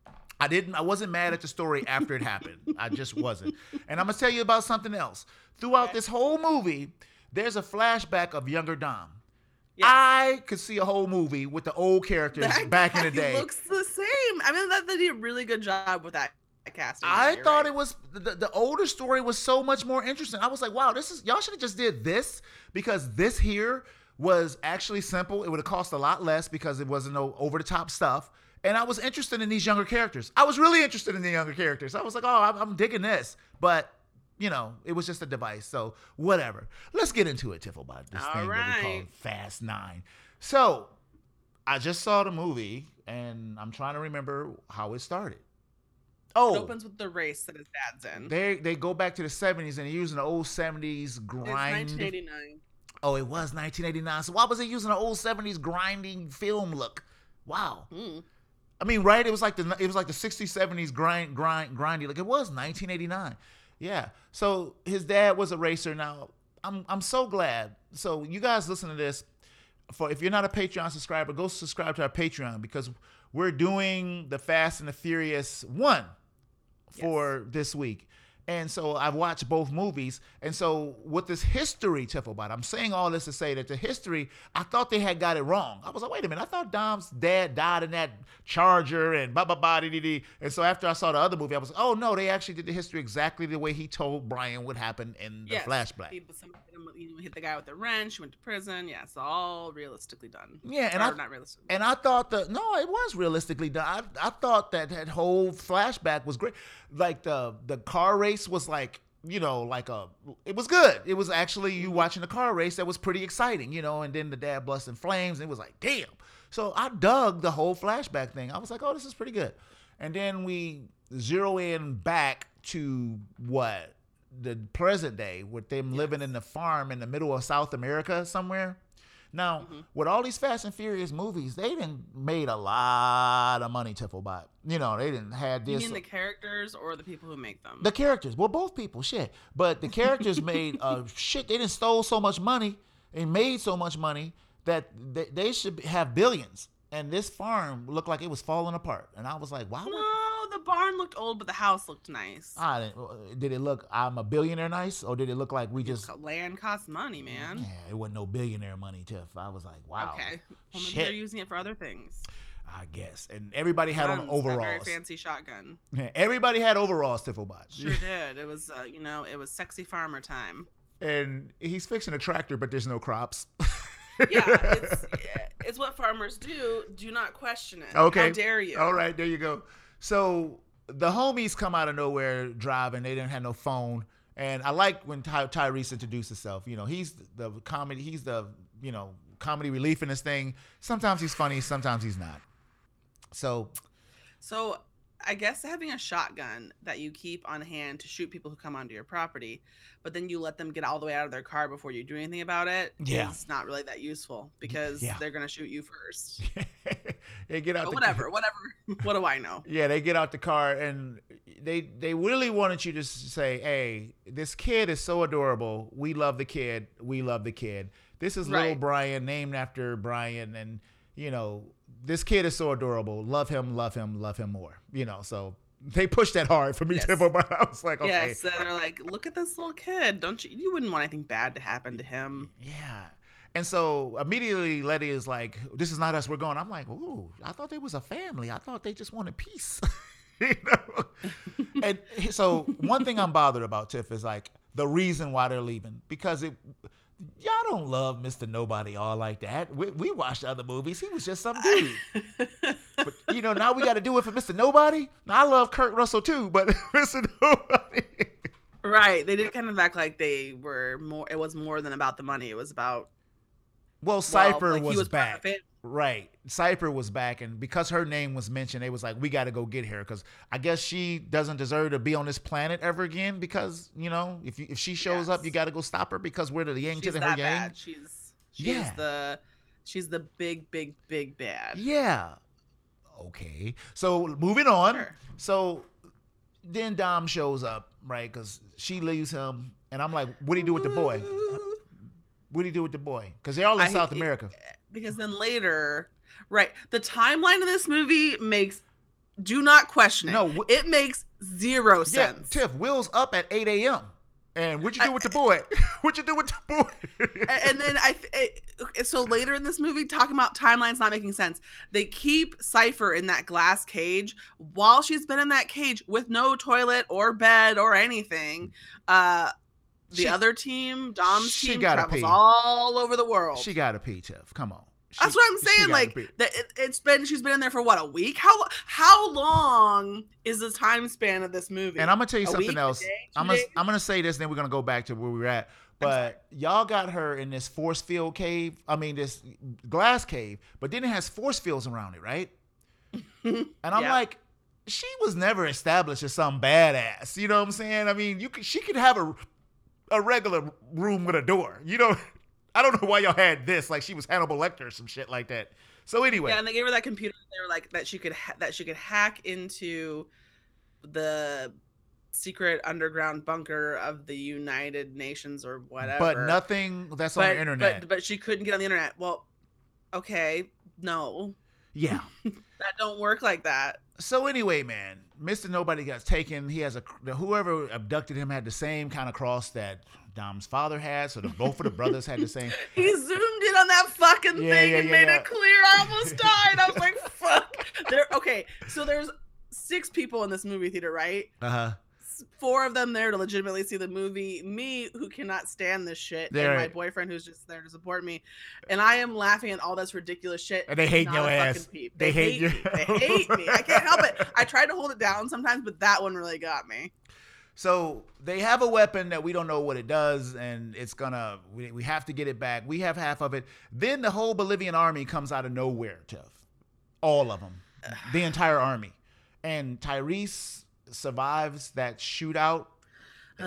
I didn't, I wasn't mad at the story after it happened. I just wasn't. And I'm going to tell you about something else. Throughout Okay. this whole movie, there's a flashback of younger Dom. Yes. I could see a whole movie with the old characters That back in the guy day. looks the same. I mean, that they did a really good job with that casting. I You're thought right. it was the, the older story was so much more interesting. I was like, wow, this is y'all should have just did this because this here was actually simple. It would have cost a lot less because it wasn't no over the top stuff. And I was interested in these younger characters. I was really interested in the younger characters. I was like, oh, I'm, I'm digging this. But you know, it was just a device. So whatever. Let's get into it, Tifflebot. This All thing that we call right. Fast Nine. So I just saw the movie and I'm trying to remember how it started. Oh, It opens with the race that his dad's in. they they go back to the seventies and they're using the old seventies It's grind. nineteen eighty-nine. Oh, it was nineteen eighty-nine. So why was it using an old seventies grinding film look? Wow. Mm. I mean, right? It was like the it was like the sixties, seventies grind grind grindy. Like it was nineteen eighty-nine. Yeah. So his dad was a racer. Now I'm I'm so glad. So you guys listen to this. For if you're not a Patreon subscriber, go subscribe to our Patreon because we're doing the Fast and the Furious one for this week. And so I've watched both movies. And so with this history, Tifflebot, I'm saying all this to say that the history, I thought they had got it wrong. I was like, wait a minute, I thought Dom's dad died in that Charger and blah, blah, blah, dee, dee, dee. And so after I saw the other movie, I was like, oh no, they actually did the history exactly the way he told Brian would happen in the Yes. flashback. He, somebody hit, him, you know, hit the guy with the wrench, went to prison. Yeah, it's all realistically done. Yeah, and or I not realistic. and I thought that no, it was realistically done. I, I thought that that whole flashback was great. Like the the car race was like, you know, like a it was good. It was actually you watching the car race that was pretty exciting, you know, and then the dad busting flames, and it was like, damn. So I dug the whole flashback thing. I was like, oh, this is pretty good. And then we zero in back to what? The present day with them living in the farm in the middle of South America somewhere. Now, Mm-hmm. with all these Fast and Furious movies, they didn't made a lot of money, Tifflebot. You know, they didn't have You this. mean the characters or the people who make them? The characters, well, both people, shit. But the characters made uh, shit. They didn't stole so much money and made so much money that they, they should have billions. And this farm looked like it was falling apart. And I was like, wow. No, the barn looked old, but the house looked nice. I didn't, did it look, I'm a billionaire nice? Or did it look like we just, Land costs money, man. yeah, it wasn't no billionaire money, Tiff. I was like, wow. Okay. Well, maybe Shit. they're using it for other things. I guess. And everybody had on Guns, that Very overalls. fancy shotgun. Yeah, everybody had overalls, Tifflebot. Sure did. It was, uh, you know, it was sexy farmer time. And he's fixing a tractor, but there's no crops. Yeah, it's it's what farmers do. Do not question it. Okay. How dare you? All right, there you go. So the homies come out of nowhere driving. They didn't have no phone. And I like when Ty- Tyrese introduced himself. You know, he's the comedy. He's the, you know, comedy relief in this thing. Sometimes he's funny. Sometimes he's not. So So I guess having a shotgun that you keep on hand to shoot people who come onto your property, but then you let them get all the way out of their car before you do anything about it, Yeah. it's not really that useful because Yeah. they're gonna shoot you first. they get out But the whatever, whatever. What do I know? Yeah, they get out the car and they they really wanted you to say, "Hey, this kid is so adorable. We love the kid. We love the kid. This is little Right. Brian, named after Brian, and you know, this kid is so adorable. Love him, love him, love him more. You know." So they pushed that hard for me, Yes. Tiffo, but I was like, okay, Yes, and they're like, look at this little kid. Don't you? You wouldn't want anything bad to happen to him. yeah. And so immediately Letty is like, this is not us, we're going. I'm like, ooh, I thought they was a family. I thought they just wanted peace. You know? And so one thing I'm bothered about, Tiff, is like the reason why they're leaving. Because it, y'all don't love Mister Nobody all like that. We, we watched other movies. He was just some dude. But, you know, now we got to do it for Mister Nobody. Now, I love Kurt Russell too, but Mister Nobody. Right. They did kind of act like they were more, it was more than about the money. It was about. Well, Cypher well, like was, was back. Right. Cypher was back. And because her name was mentioned, they was like, we got to go get her. Because I guess she doesn't deserve to be on this planet ever again. Because, you know, if you, if she shows yes. up, you got to go stop her because we're the yang she's to the that her yang. Bad. She's, she's yeah. the, she's the big, big, big bad. Yeah. Okay. So moving on. Sure. So then Dom shows up, right? Because she leaves him. And I'm like, what do you do with the boy? What do you do with the boy? Because they're all in I, South America. Because then later, right, the timeline of this movie makes, do not question it. No, wh- it makes zero sense. Yeah, Tiff, Will's up at eight a.m. And what you do I, with the boy? What you do with the boy? And then I, it, so later in this movie, talking about timelines not making sense, they keep Cypher in that glass cage while she's been in that cage with no toilet or bed or anything. Uh, The she, other team, Dom's team, travels pee. all over the world. She got to pee, Tiff. Come on. She, That's what I'm saying. Like that, it, it's been. She's been in there for what, a week? How how long is the time span of this movie? And I'm gonna tell you a something week, else. Day, I'm gonna days? I'm gonna say this, and then we're gonna go back to where we were at. But y'all got her in this force field cave. I mean, this glass cave. But then it has force fields around it, right? And I'm yeah. like, she was never established as some badass. You know what I'm saying? I mean, you could. She could have a. a regular room with a door. You know, I don't know why y'all had this. Like she was Hannibal Lecter or some shit like that. So anyway. Yeah, and they gave her that computer. They were like that she could ha- that she could hack into the secret underground bunker of the United Nations or whatever. But nothing that's but, on the internet. But, but she couldn't get on the internet. Well, okay, no. Yeah. That don't work like that. So anyway, man, Mister Nobody got taken. He has a whoever abducted him had the same kind of cross that Dom's father had. So the both of the brothers had the same. He zoomed in on that fucking yeah, thing yeah, and yeah, made yeah. it clear. I almost died. I was like, fuck. There. Okay, so there's six people in this movie theater, right? Uh huh. Four of them there to legitimately see the movie. Me, who cannot stand this shit, there. And my boyfriend, who's just there to support me. And I am laughing at all this ridiculous shit. And they hate your ass. They, they hate, hate you. They hate me. I can't help it. I try to hold it down sometimes, but that one really got me. So they have a weapon that we don't know what it does, and it's gonna. We, we have to get it back. We have half of it. Then the whole Bolivian army comes out of nowhere, Jeff. All of them, the entire army, and Tyrese survives that shootout. Uh,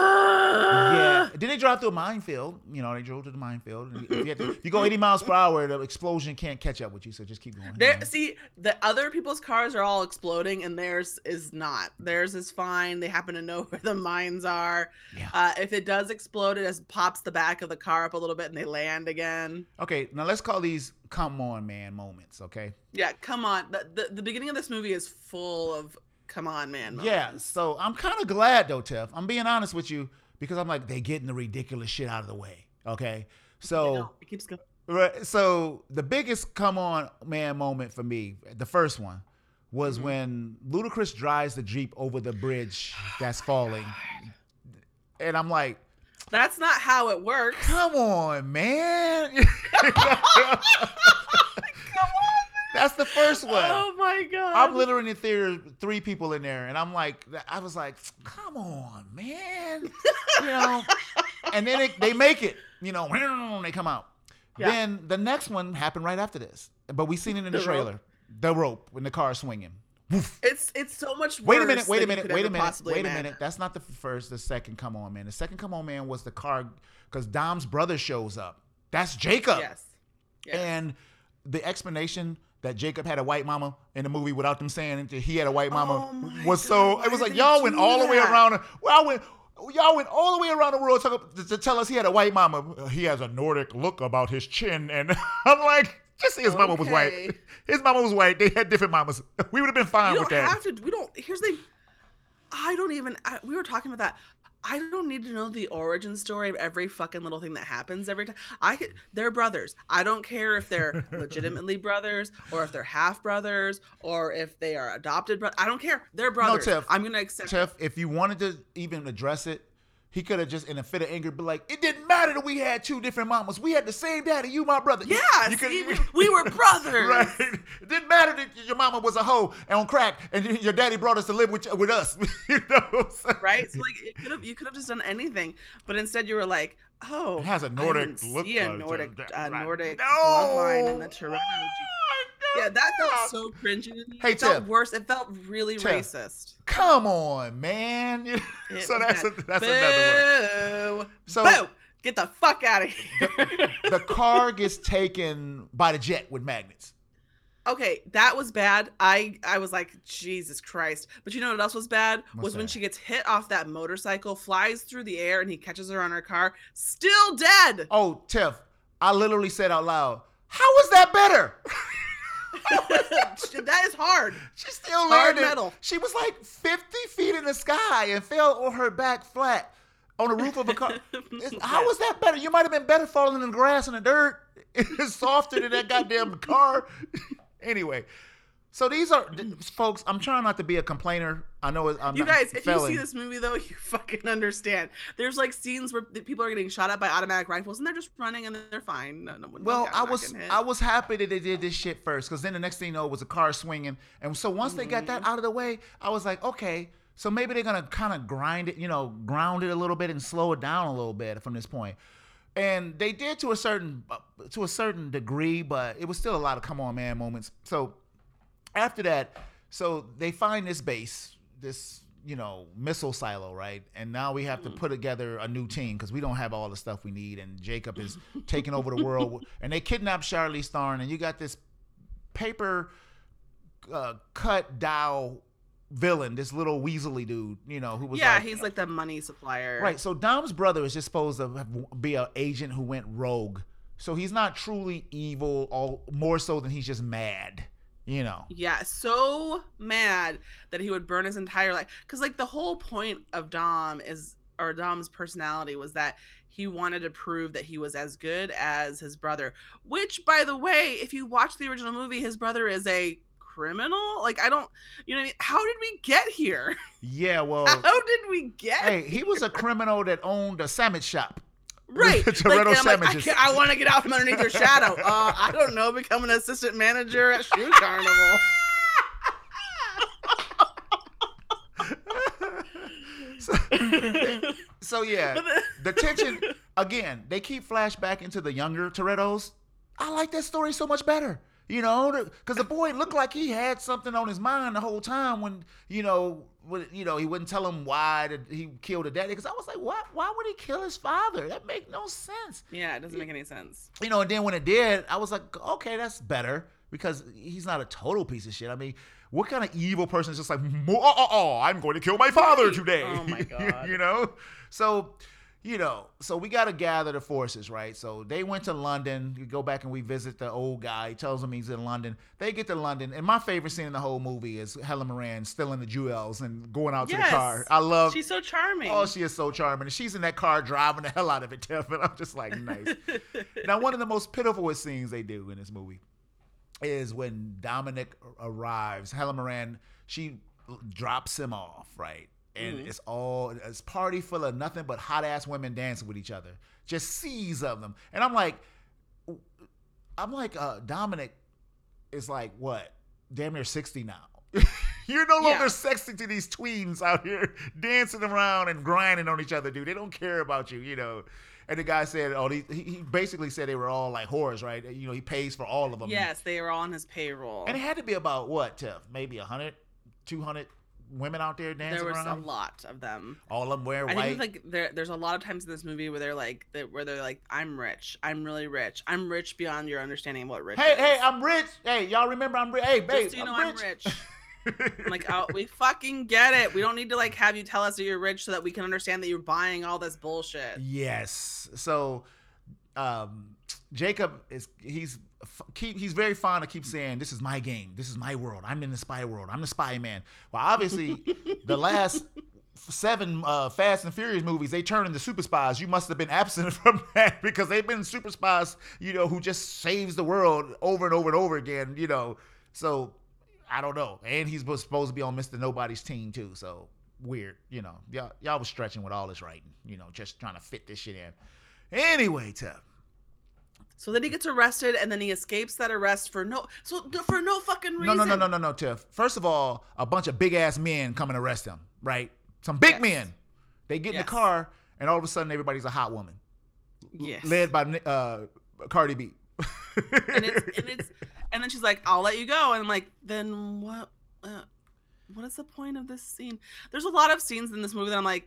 yeah. Then they drive through a minefield. You know, they drove to the minefield. If you, to, if you go eighty miles per hour, the explosion can't catch up with you. So just keep going. There, see, the other people's cars are all exploding, and theirs is not. Theirs is fine. They happen to know where the mines are. Yeah. Uh, if it does explode, it just pops the back of the car up a little bit, and they land again. Okay, now let's call these "come on, man" moments. Okay. Yeah, come on. The the, the beginning of this movie is full of. Come on, man. Moments. Yeah, so I'm kind of glad though, Tiff. I'm being honest with you because I'm like, they getting the ridiculous shit out of the way. Okay, so know, it keeps going. Right. So the biggest come on, man moment for me, the first one, was mm-hmm. when Ludacris drives the Jeep over the bridge that's falling, and I'm like, that's not how it works. Come on, man. That's the first one. Oh my god! I'm literally in the theater, three people in there, and I'm like, I was like, come on, man, you know. And then it, they make it, you know, they come out. Yeah. Then the next one happened right after this, but we seen it in the, the trailer, rope. the rope when the car swinging. Woof. It's it's so much worse. Wait a minute, wait a minute, wait a minute, wait imagine. a minute. That's not the first, the second come on, man. The second come on, man was the car because Dom's brother shows up. That's Jacob. Yes. yes. And the explanation that Jacob had a white mama in the movie without them saying he had a white mama oh was God, so, it was like, y'all went all that? the way around. Well, went, y'all went all the way around the world to, to tell us he had a white mama. He has a Nordic look about his chin. And I'm like, just say his okay. mama was white. His mama was white. They had different mamas. We would have been fine you with don't that. Have to, we don't, here's the, I don't even, I, we were talking about that. I don't need to know the origin story of every fucking little thing that happens every time. I could, they're brothers. I don't care if they're legitimately brothers or if they're half brothers or if they are adopted brothers. I don't care. They're brothers. No, Tiff, I'm gonna accept. Tiff, if you wanted to even address it, he could have just in a fit of anger be like, "It didn't matter that we had two different mamas. We had the same daddy. You my brother." Yeah, you see, we, we were brothers. Right. It didn't matter that your mama was a hoe and on crack, and your daddy brought us to live with with us. You know, right? So like, it could have you could have just done anything, but instead you were like, "Oh, it has a Nordic I didn't look. see a Nordic, uh, Nordic no. bloodline in the Toretto." Yeah, that felt so cringy to me. Hey, it felt Tiff. worse. It felt really Tiff. racist. Come on, man. It So that's a, bad. that's Boo. another one. So Boo! Get the fuck out of here. the car gets taken by the jet with magnets. Okay, that was bad. I I was like, Jesus Christ. But you know what else was bad? What's was when that? she gets hit off that motorcycle, flies through the air, and he catches her on her car, still dead. Oh, Tiff, I literally said out loud, "How is that better?" That is hard. She still Hard landed. metal. She was like fifty feet in the sky and fell on her back flat on the roof of a car. It's- How was that better? You might have been better falling in the grass and the dirt. It's softer than that goddamn car. Anyway, so these are, folks, I'm trying not to be a complainer. I know it- I'm You not guys, if failing. you see this movie though, you fucking understand. There's like scenes where the people are getting shot at by automatic rifles and they're just running and they're fine. No, no one. Well, no I guy's was not getting hit. I was happy that they did this shit first, because then the next thing you know it was a car swinging, and so once they got Mm-hmm. that out of the way, I was like, okay, so maybe they're gonna kind of grind it, you know, ground it a little bit and slow it down a little bit from this point. And they did to a certain to a certain degree, but it was still a lot of come on man moments. So after that, so they find this base, this you know missile silo, right? And now we have to put together a new team because we don't have all the stuff we need. And Jacob is taking over the world, and they kidnap Charlize Theron, and you got this paper uh, cut Dow villain, this little weaselly dude, you know, who was yeah, like, he's like the money supplier. right. So Dom's brother is just supposed to have, be an agent who went rogue. So he's not truly evil, all more so than he's just mad, you know. Yeah, so mad that he would burn his entire life. Because like the whole point of Dom is, or Dom's personality was that he wanted to prove that he was as good as his brother. Which, by the way, if you watch the original movie, his brother is a criminal. Like I don't, you know, what I mean? How did we get here? Yeah, well, How did we get? hey, he was a criminal that owned a sandwich shop. Right. Toretto Like, and I'm like, I, sandwiches. can't- I want to get out from underneath your shadow. Uh, I don't know, become an assistant manager at Shoe Carnival. so, so yeah, the tension again. They keep flashback into the younger Torettos. I like that story so much better. You know, because the boy looked like he had something on his mind the whole time when, you know, when, you know, he wouldn't tell him why did he killed the daddy. Because I was like, why, why would he kill his father? That make no sense. Yeah, it doesn't make any sense. You know, and then when it did, I was like, okay, that's better because he's not a total piece of shit. I mean, what kind of evil person is just like, oh, oh, oh I'm going to kill my father today? Oh my God. You know? So, you know, so we got to gather the forces, right? So they went to London. We go back and we visit the old guy. He tells them he's in London. They get to London. And my favorite scene in the whole movie is Helen Mirren stealing the jewels and going out to Yes. the car. I love She's so charming. Oh, she is so charming. And she's in that car driving the hell out of it, Tiff. And I'm just like, nice. Now, one of the most pitiful scenes they do in this movie is when Dominic arrives. Helen Mirren, she drops him off, right? And mm-hmm. it's all, it's party full of nothing but hot ass women dancing with each other. Just seas of them. And I'm like, I'm like, uh, Dominic is like, what? Damn near sixty now. You're no longer yeah. sexy to these tweens out here dancing around and grinding on each other, dude. They don't care about you, you know. And the guy said, oh, he, he basically said they were all like whores, right? You know, he pays for all of them. Yes, they were all on his payroll. And it had to be about what, Tiff? Maybe one hundred, two hundred women out there dancing there was around? A lot of them. All of them wear I white. think like there, there's a lot of times in this movie where they're like, they, where they're like, I'm rich. I'm really rich. I'm rich beyond your understanding of what rich hey, is. hey, I'm rich. Hey, y'all remember I'm rich. Hey, babe, Just so you I'm know, rich. I'm rich. I'm like, oh, we fucking get it. We don't need to like have you tell us that you're rich so that we can understand that you're buying all this bullshit. Yes. So, um, Jacob is he's keep he's very fond of keep saying, "This is my game. This is my world. I'm in the spy world. I'm the spy man." Well, obviously, the last seven uh, Fast and Furious movies, they turn into super spies. You must have been absent from that because they've been super spies, you know, who just saves the world over and over and over again, you know. So I don't know. And he's supposed to be on Mister Nobody's team too. So weird, you know. Y'all, y'all was stretching with all this writing, you know, just trying to fit this shit in. Anyway, Tef. So then he gets arrested, and then he escapes that arrest for no, so for no fucking reason. No, no, no, no, no, no, Tiff. First of all, a bunch of big ass men come and arrest him, right? Some big yes. men. They get yes. in the car, and all of a sudden, everybody's a hot woman. Yes. Led by uh, Cardi B. and it's and it's and then she's like, "I'll let you go," and I'm like, "Then what? Uh, what is the point of this scene?" There's a lot of scenes in this movie that I'm like,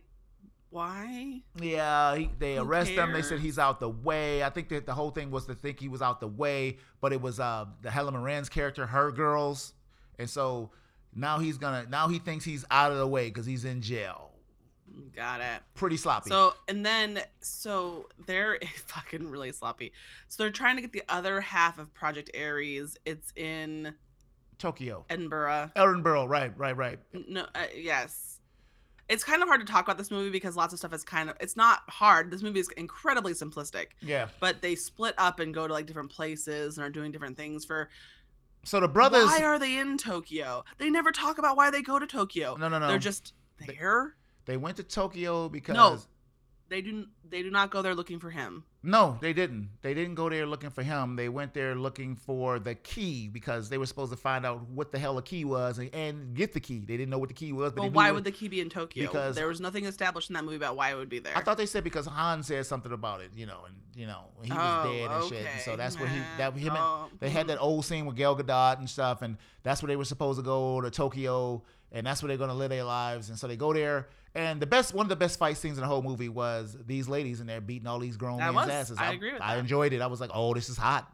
why? Yeah, he, they Who arrest cares? him. They said he's out the way. I think that the whole thing was to think he was out the way, but it was uh, the Helen Mirren's character, her girls, and so now he's gonna. Now he thinks he's out of the way because he's in jail. Got it. Pretty sloppy. So and then so they're fucking really sloppy. So they're trying to get the other half of Project Ares. It's in Tokyo, Edinburgh, Edinburgh. Right, right, right. No, uh, yes. It's kind of hard to talk about this movie because lots of stuff is kind of, it's not hard. This movie is incredibly simplistic. Yeah. But they split up and go to like different places and are doing different things for. So the brothers. Why are they in Tokyo? They never talk about why they go to Tokyo. No, no, no. They're just there. They, they went to Tokyo because. No, they do, they do not go there looking for him. No, they didn't. They didn't go there looking for him. They went there looking for the key because they were supposed to find out what the hell a key was and, and get the key. They didn't know what the key was. But well, why would the key be in Tokyo? Because there was nothing established in that movie about why it would be there. I thought they said because Han said something about it, you know, and you know he was oh, dead and okay. shit. And so that's where he that him oh. and, they had that old scene with Gal Gadot and stuff, and that's where they were supposed to go to Tokyo, and that's where they're gonna live their lives. And so they go there. And the best, one of the best fight scenes in the whole movie was these ladies in there beating all these grown that men's was, asses. I, I agree with I that. enjoyed it. I was like, oh, this is hot.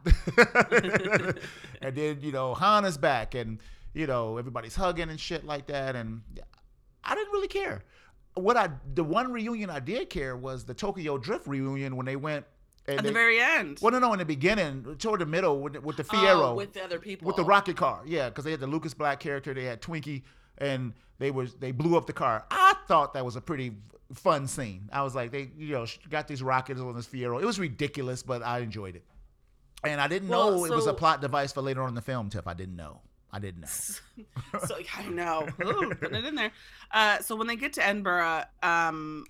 And then, you know, Han is back and, you know, everybody's hugging and shit like that. And I didn't really care. What I, the one reunion I did care was the Tokyo Drift reunion when they went. And At they, the very end. Well, no, no, in the beginning, toward the middle with, with the Fiero. Oh, with the other people. With the rocket car. Yeah, because they had the Lucas Black character. They had Twinkie. And they was they blew up the car. I thought that was a pretty fun scene. I was like, they you know got these rockets on this Fiero. It was ridiculous, but I enjoyed it. And I didn't well, know so, it was a plot device for later on in the film, Tiff. I didn't know. I didn't know. So I know. Ooh, putting it in there. Uh, so when they get to Edinburgh, um,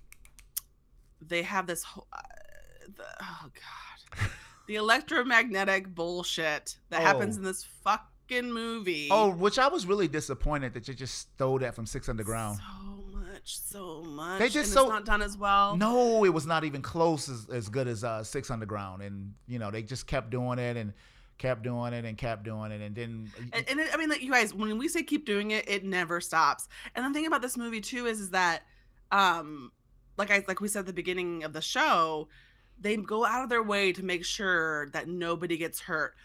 they have this. Whole, uh, the, oh god, the electromagnetic bullshit that oh. happens in this fuck. Movie. Oh, which I was really disappointed that you just stole that from Six Underground. So much, so much. They just and so it's not done as well. No, it was not even close as, as good as uh, Six Underground, and you know they just kept doing it and kept doing it and kept doing it, and then. And, and it, I mean, like, you guys, when we say keep doing it, it never stops. And the thing about this movie too is, is that, um, like I like we said at the beginning of the show, they go out of their way to make sure that nobody gets hurt.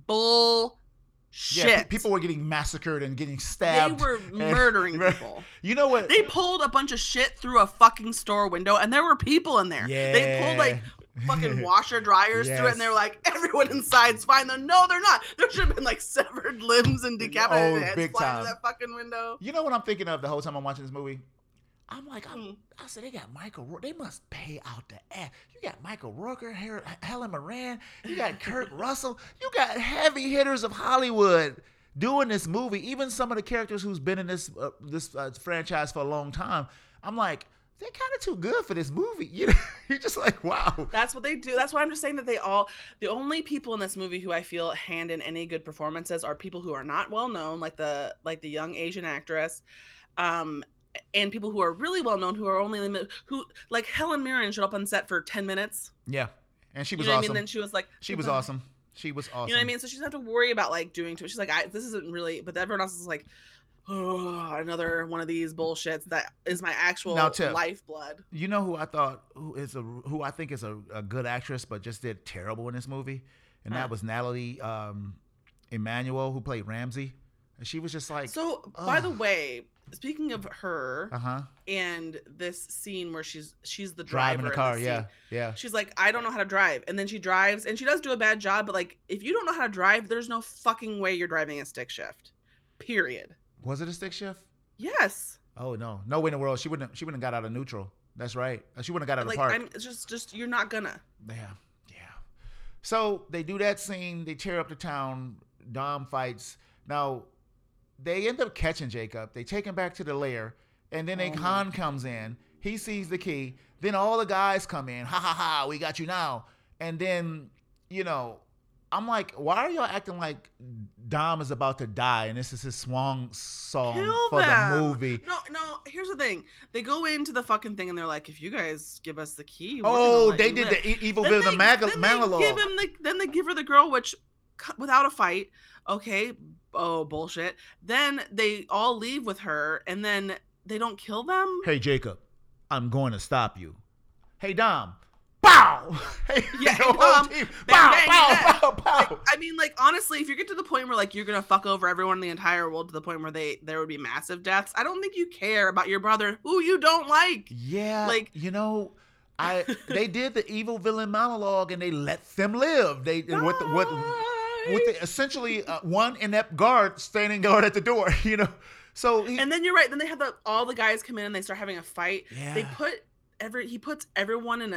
Bull. Shit. Yeah, people were getting massacred and getting stabbed. They were murdering and, people. You know what? They pulled a bunch of shit through a fucking store window, and there were people in there. Yeah. They pulled like fucking washer dryers yes. through it, and they're like, everyone inside's fine. Though no, they're not. There should have been like severed limbs and decapitated oh, heads big flying time. through that fucking window. You know what I'm thinking of the whole time I'm watching this movie? I'm like, I'm, Mm. I said, they got Michael Rourke. They must pay out the ass. You got Michael Rooker, Her- Helen Mirren. You got Kurt Russell. You got heavy hitters of Hollywood doing this movie. Even some of the characters who's been in this uh, this uh, franchise for a long time. I'm like, they're kind of too good for this movie. You know, you're just like, wow. That's what they do. That's why I'm just saying that they all, the only people in this movie who I feel hand in any good performances are people who are not well known, like the like the young Asian actress, um, and people who are really well known who are only limited, who like Helen Mirren showed up on set for ten minutes. Yeah, and she was you know awesome. What I mean? Then she was like, she was awesome. She was awesome. You know what I mean? So she doesn't have to worry about like doing to it. She's like, I, this isn't really, but everyone else is like, oh, another one of these bullshits that is my actual now, Tiff, lifeblood. You know who I thought who is a who I think is a, a good actress, but just did terrible in this movie, and huh. that was Natalie um, Emmanuel, who played Ramsey. And she was just like. So, ugh. by the way, speaking of her, uh-huh. and this scene where she's she's the driving driver the car, in the yeah, yeah. She's like, I don't know how to drive, and then she drives, and she does do a bad job. But like, if you don't know how to drive, there's no fucking way you're driving a stick shift. Period. Was it a stick shift? Yes. Oh no, no way in the world. She wouldn't. She wouldn't have got out of neutral. That's right. She wouldn't have got out of like, the park. I'm it's just, just you're not gonna. Yeah, yeah. So they do that scene. They tear up the town. Dom fights. Now they end up catching Jacob. They take him back to the lair, and then oh Khan comes in. He sees the key. Then all the guys come in. Ha ha ha! We got you now. And then you know. I'm like, why are y'all acting like Dom is about to die and this is his swan song Kill for them. the movie? No, no. Here's the thing: they go into the fucking thing and they're like, "If you guys give us the key, we're oh, let they you did live." the e- evil then villain they, mag- then monologue. They give him the, then they give her the girl, which without a fight. Okay, oh bullshit. Then they all leave with her, and then they don't kill them. Hey Jacob, I'm going to stop you. Hey Dom. Bow! Hey, yeah, no, um, bang, bow, bang, bow, yeah. bow, bow. Like, I mean, like, honestly, if you get to the point where, like, you're gonna fuck over everyone in the entire world to the point where they there would be massive deaths, I don't think you care about your brother who you don't like. Yeah, like, you know, I they did the evil villain monologue and they let them live. They bye. with the, with with the, essentially uh, one inept guard standing guard at the door. You know, so he, and then you're right. Then they have the all the guys come in and they start having a fight. Yeah. They put every he puts everyone in a.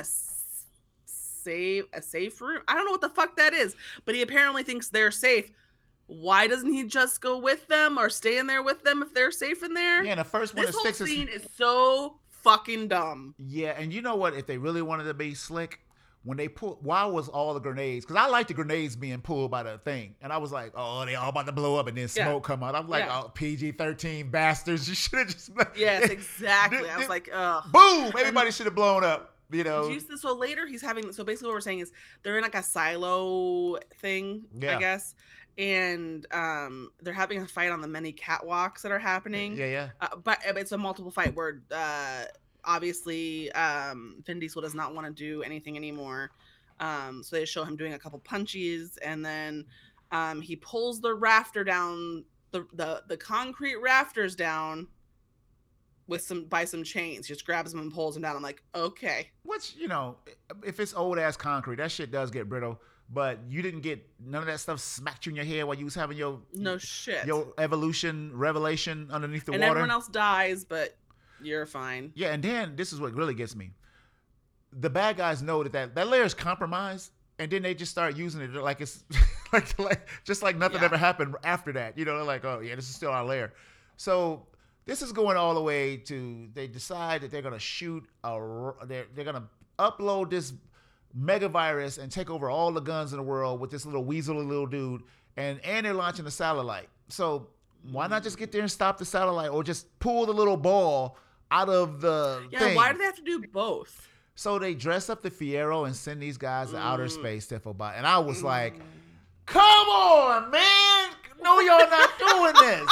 Save a safe room. I don't know what the fuck that is, but he apparently thinks they're safe. Why doesn't he just go with them or stay in there with them if they're safe in there? Yeah, the first one this that whole sticks scene is, is so fucking dumb. Yeah, and you know what? If they really wanted to be slick, when they pull, why was all the grenades? Because I like the grenades being pulled by the thing, and I was like, oh, they all about to blow up, and then smoke yeah. come out. I'm like, yeah. oh, P G thirteen bastards! You should have just. Yes, exactly. I was like, ugh. Boom! Everybody should have blown up. You know, you, so later he's having. So basically, what we're saying is they're in like a silo thing, yeah. I guess, and um, they're having a fight on the many catwalks that are happening. Yeah, yeah. Uh, but it's a multiple fight where uh, obviously um, Vin Diesel does not want to do anything anymore. Um, so they show him doing a couple punches, and then um, he pulls the rafter down, the the the concrete rafters down. With some by some chains, just grabs them and pulls them down. I'm like, okay. Which, you know, if it's old ass concrete, that shit does get brittle. But you didn't get none of that stuff smacked you in your head while you was having your no shit your evolution revelation underneath the and water. And everyone else dies, but you're fine. Yeah, and then this is what really gets me. The bad guys know that that, that layer is compromised, and then they just start using it like it's like like just like nothing yeah. ever happened after that. You know, they're like, oh yeah, this is still our layer. So. This is going all the way to they decide that they're gonna shoot a they're they're gonna upload this mega virus and take over all the guns in the world with this little weaselly little dude, and and they're launching a satellite. So why not just get there and stop the satellite, or just pull the little ball out of the yeah? thing? Why do they have to do both? So they dress up the Fiero and send these guys to mm. outer space to by, and I was mm. like, come on, man! No, y'all not doing this.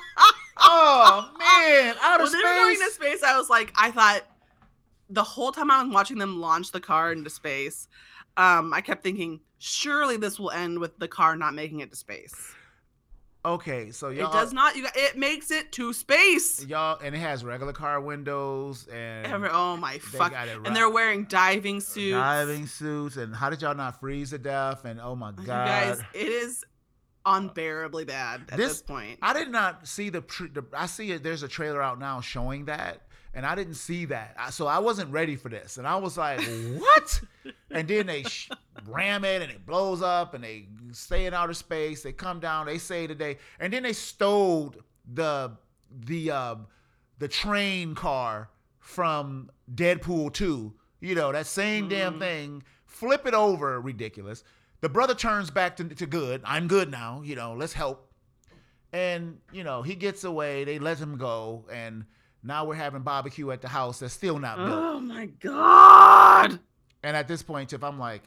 Oh man, outer when space. When they were going into space, I was like, I thought the whole time I was watching them launch the car into space, um, I kept thinking, surely this will end with the car not making it to space. Okay, so y'all, it does not. You, it makes it to space. Y'all, and it has regular car windows and. Every, oh my fuck! Right. And they're wearing diving suits. Diving suits, and how did y'all not freeze to death? And oh my god, you guys, it is. Unbearably bad at this, this point. I did not see the, the. I see it. There's a trailer out now showing that, and I didn't see that. I, so I wasn't ready for this, and I was like, "What?" And then they sh- ram it, and it blows up, and they stay in outer space. They come down. They say today, and then they stole the the uh, the train car from Deadpool two. You know that same mm. damn thing. Flip it over, ridiculous. The brother turns back to, to good. I'm good now. You know, let's help. And, you know, he gets away. They let him go. And now we're having barbecue at the house that's still not built. Oh, my God. And at this point, Tiff, I'm like,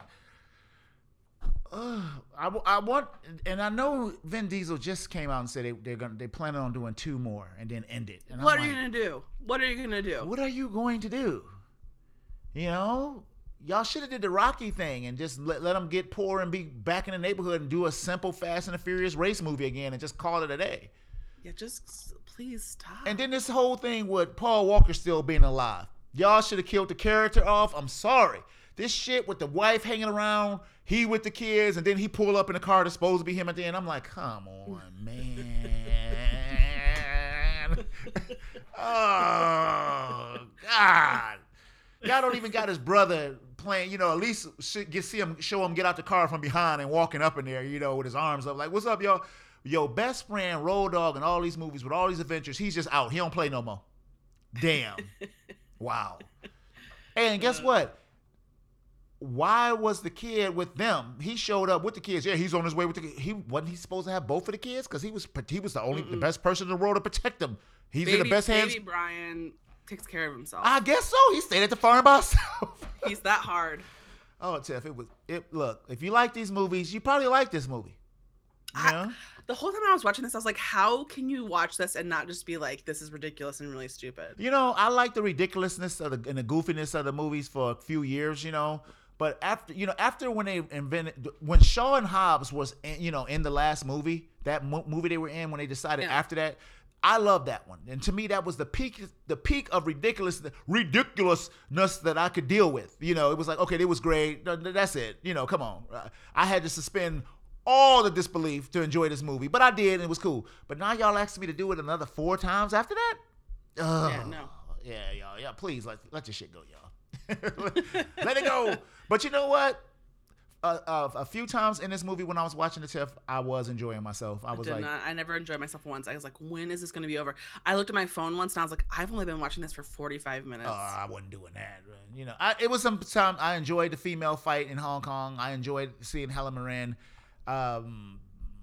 I, I want, and I know Vin Diesel just came out and said they, they're gonna, they planning on doing two more and then end it. And what I'm are like, you going to do? What are you going to do? What are you going to do? You know? Y'all should have did the Rocky thing and just let, let them get poor and be back in the neighborhood and do a simple Fast and the Furious race movie again and just call it a day. Yeah, just please stop. And then this whole thing with Paul Walker still being alive. Y'all should have killed the character off. I'm sorry. This shit with the wife hanging around, he with the kids, and then he pull up in the car that's supposed to be him at the end. I'm like, come on, man. Oh God! Y'all don't even got his brother playing. You know, at least get see him, show him get out the car from behind and walking up in there. You know, with his arms up, like, "What's up, y'all?" Yo, best friend, Road Dogg, and all these movies with all these adventures. He's just out. He don't play no more. Damn. Wow. And guess what? Why was the kid with them? He showed up with the kids. Yeah, he's on his way with the kids. He wasn't he supposed to have both of the kids? Because he was he was the only Mm-mm. the best person in the world to protect them. He's baby, in the best baby hands. Baby Brian takes care of himself. I guess so. He stayed at the farm by himself. He's that hard. Oh, Tiff, it was it. Look, if you like these movies, you probably like this movie. Yeah. The whole time I was watching this, I was like, how can you watch this and not just be like, this is ridiculous and really stupid? You know, I like the ridiculousness of the, and the goofiness of the movies for a few years, you know. But after, you know, after when they invented, when Shaw and Hobbs was, in, you know, in the last movie, that mo- movie they were in, when they decided yeah. after that, I love that one. And to me, that was the peak, the peak of ridiculous, ridiculousness that I could deal with. You know, it was like, okay, it was great. That's it. You know, come on. I had to suspend all the disbelief to enjoy this movie, but I did, and it was cool. But now y'all asking me to do it another four times after that? Ugh. Yeah, no. Yeah, y'all. Yeah, please let let your shit go, y'all. Let it go. But you know what? Uh, uh, a few times in this movie when I was watching the Tiff, I was enjoying myself. I was I did like, not, I never enjoyed myself once. I was like, when is this going to be over? I looked at my phone once and I was like, I've only been watching this for forty-five minutes. Oh, I wasn't doing that. You know, I, it was some time I enjoyed the female fight in Hong Kong. I enjoyed seeing Helen Mirren. Um,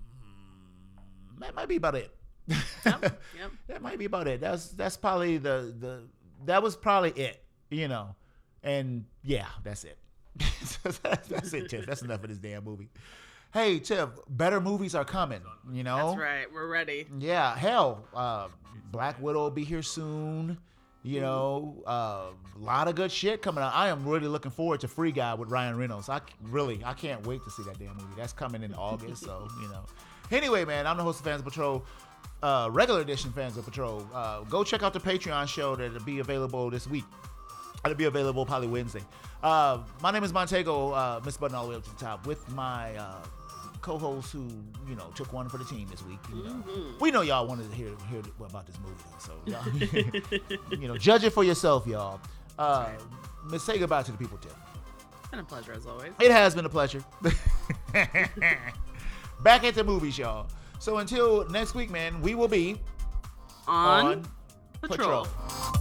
that might be about it. Yep, yep. That might be about it. That's that's probably the the that was probably it. You know, and yeah, that's it. That's it, Tiff. That's enough of this damn movie. Hey, Tiff, better movies are coming. You know, that's right. We're ready. Yeah, hell, uh, Black Widow will be here soon. You know, a uh, lot of good shit coming out. I am really looking forward to Free Guy with Ryan Reynolds. I really, I can't wait to see that damn movie. That's coming in August, so, you know. Anyway, man, I'm the host of Fans of Patrol, uh, regular edition Fans of Patrol. Uh, go check out the Patreon show that'll be available this week. It'll be available probably Wednesday. Uh, my name is Montego, uh, Miss Button all the way up to the top, with my uh, co-host who, you know, took one for the team this week. You know. Mm-hmm. We know y'all wanted to hear hear about this movie, though, so y'all, you know, judge it for yourself, y'all. Uh, right. Miss, say goodbye to the people, Tim. It's been a pleasure as always. It has been a pleasure. Back at the movies, y'all. So until next week, man, we will be on, on patrol. patrol.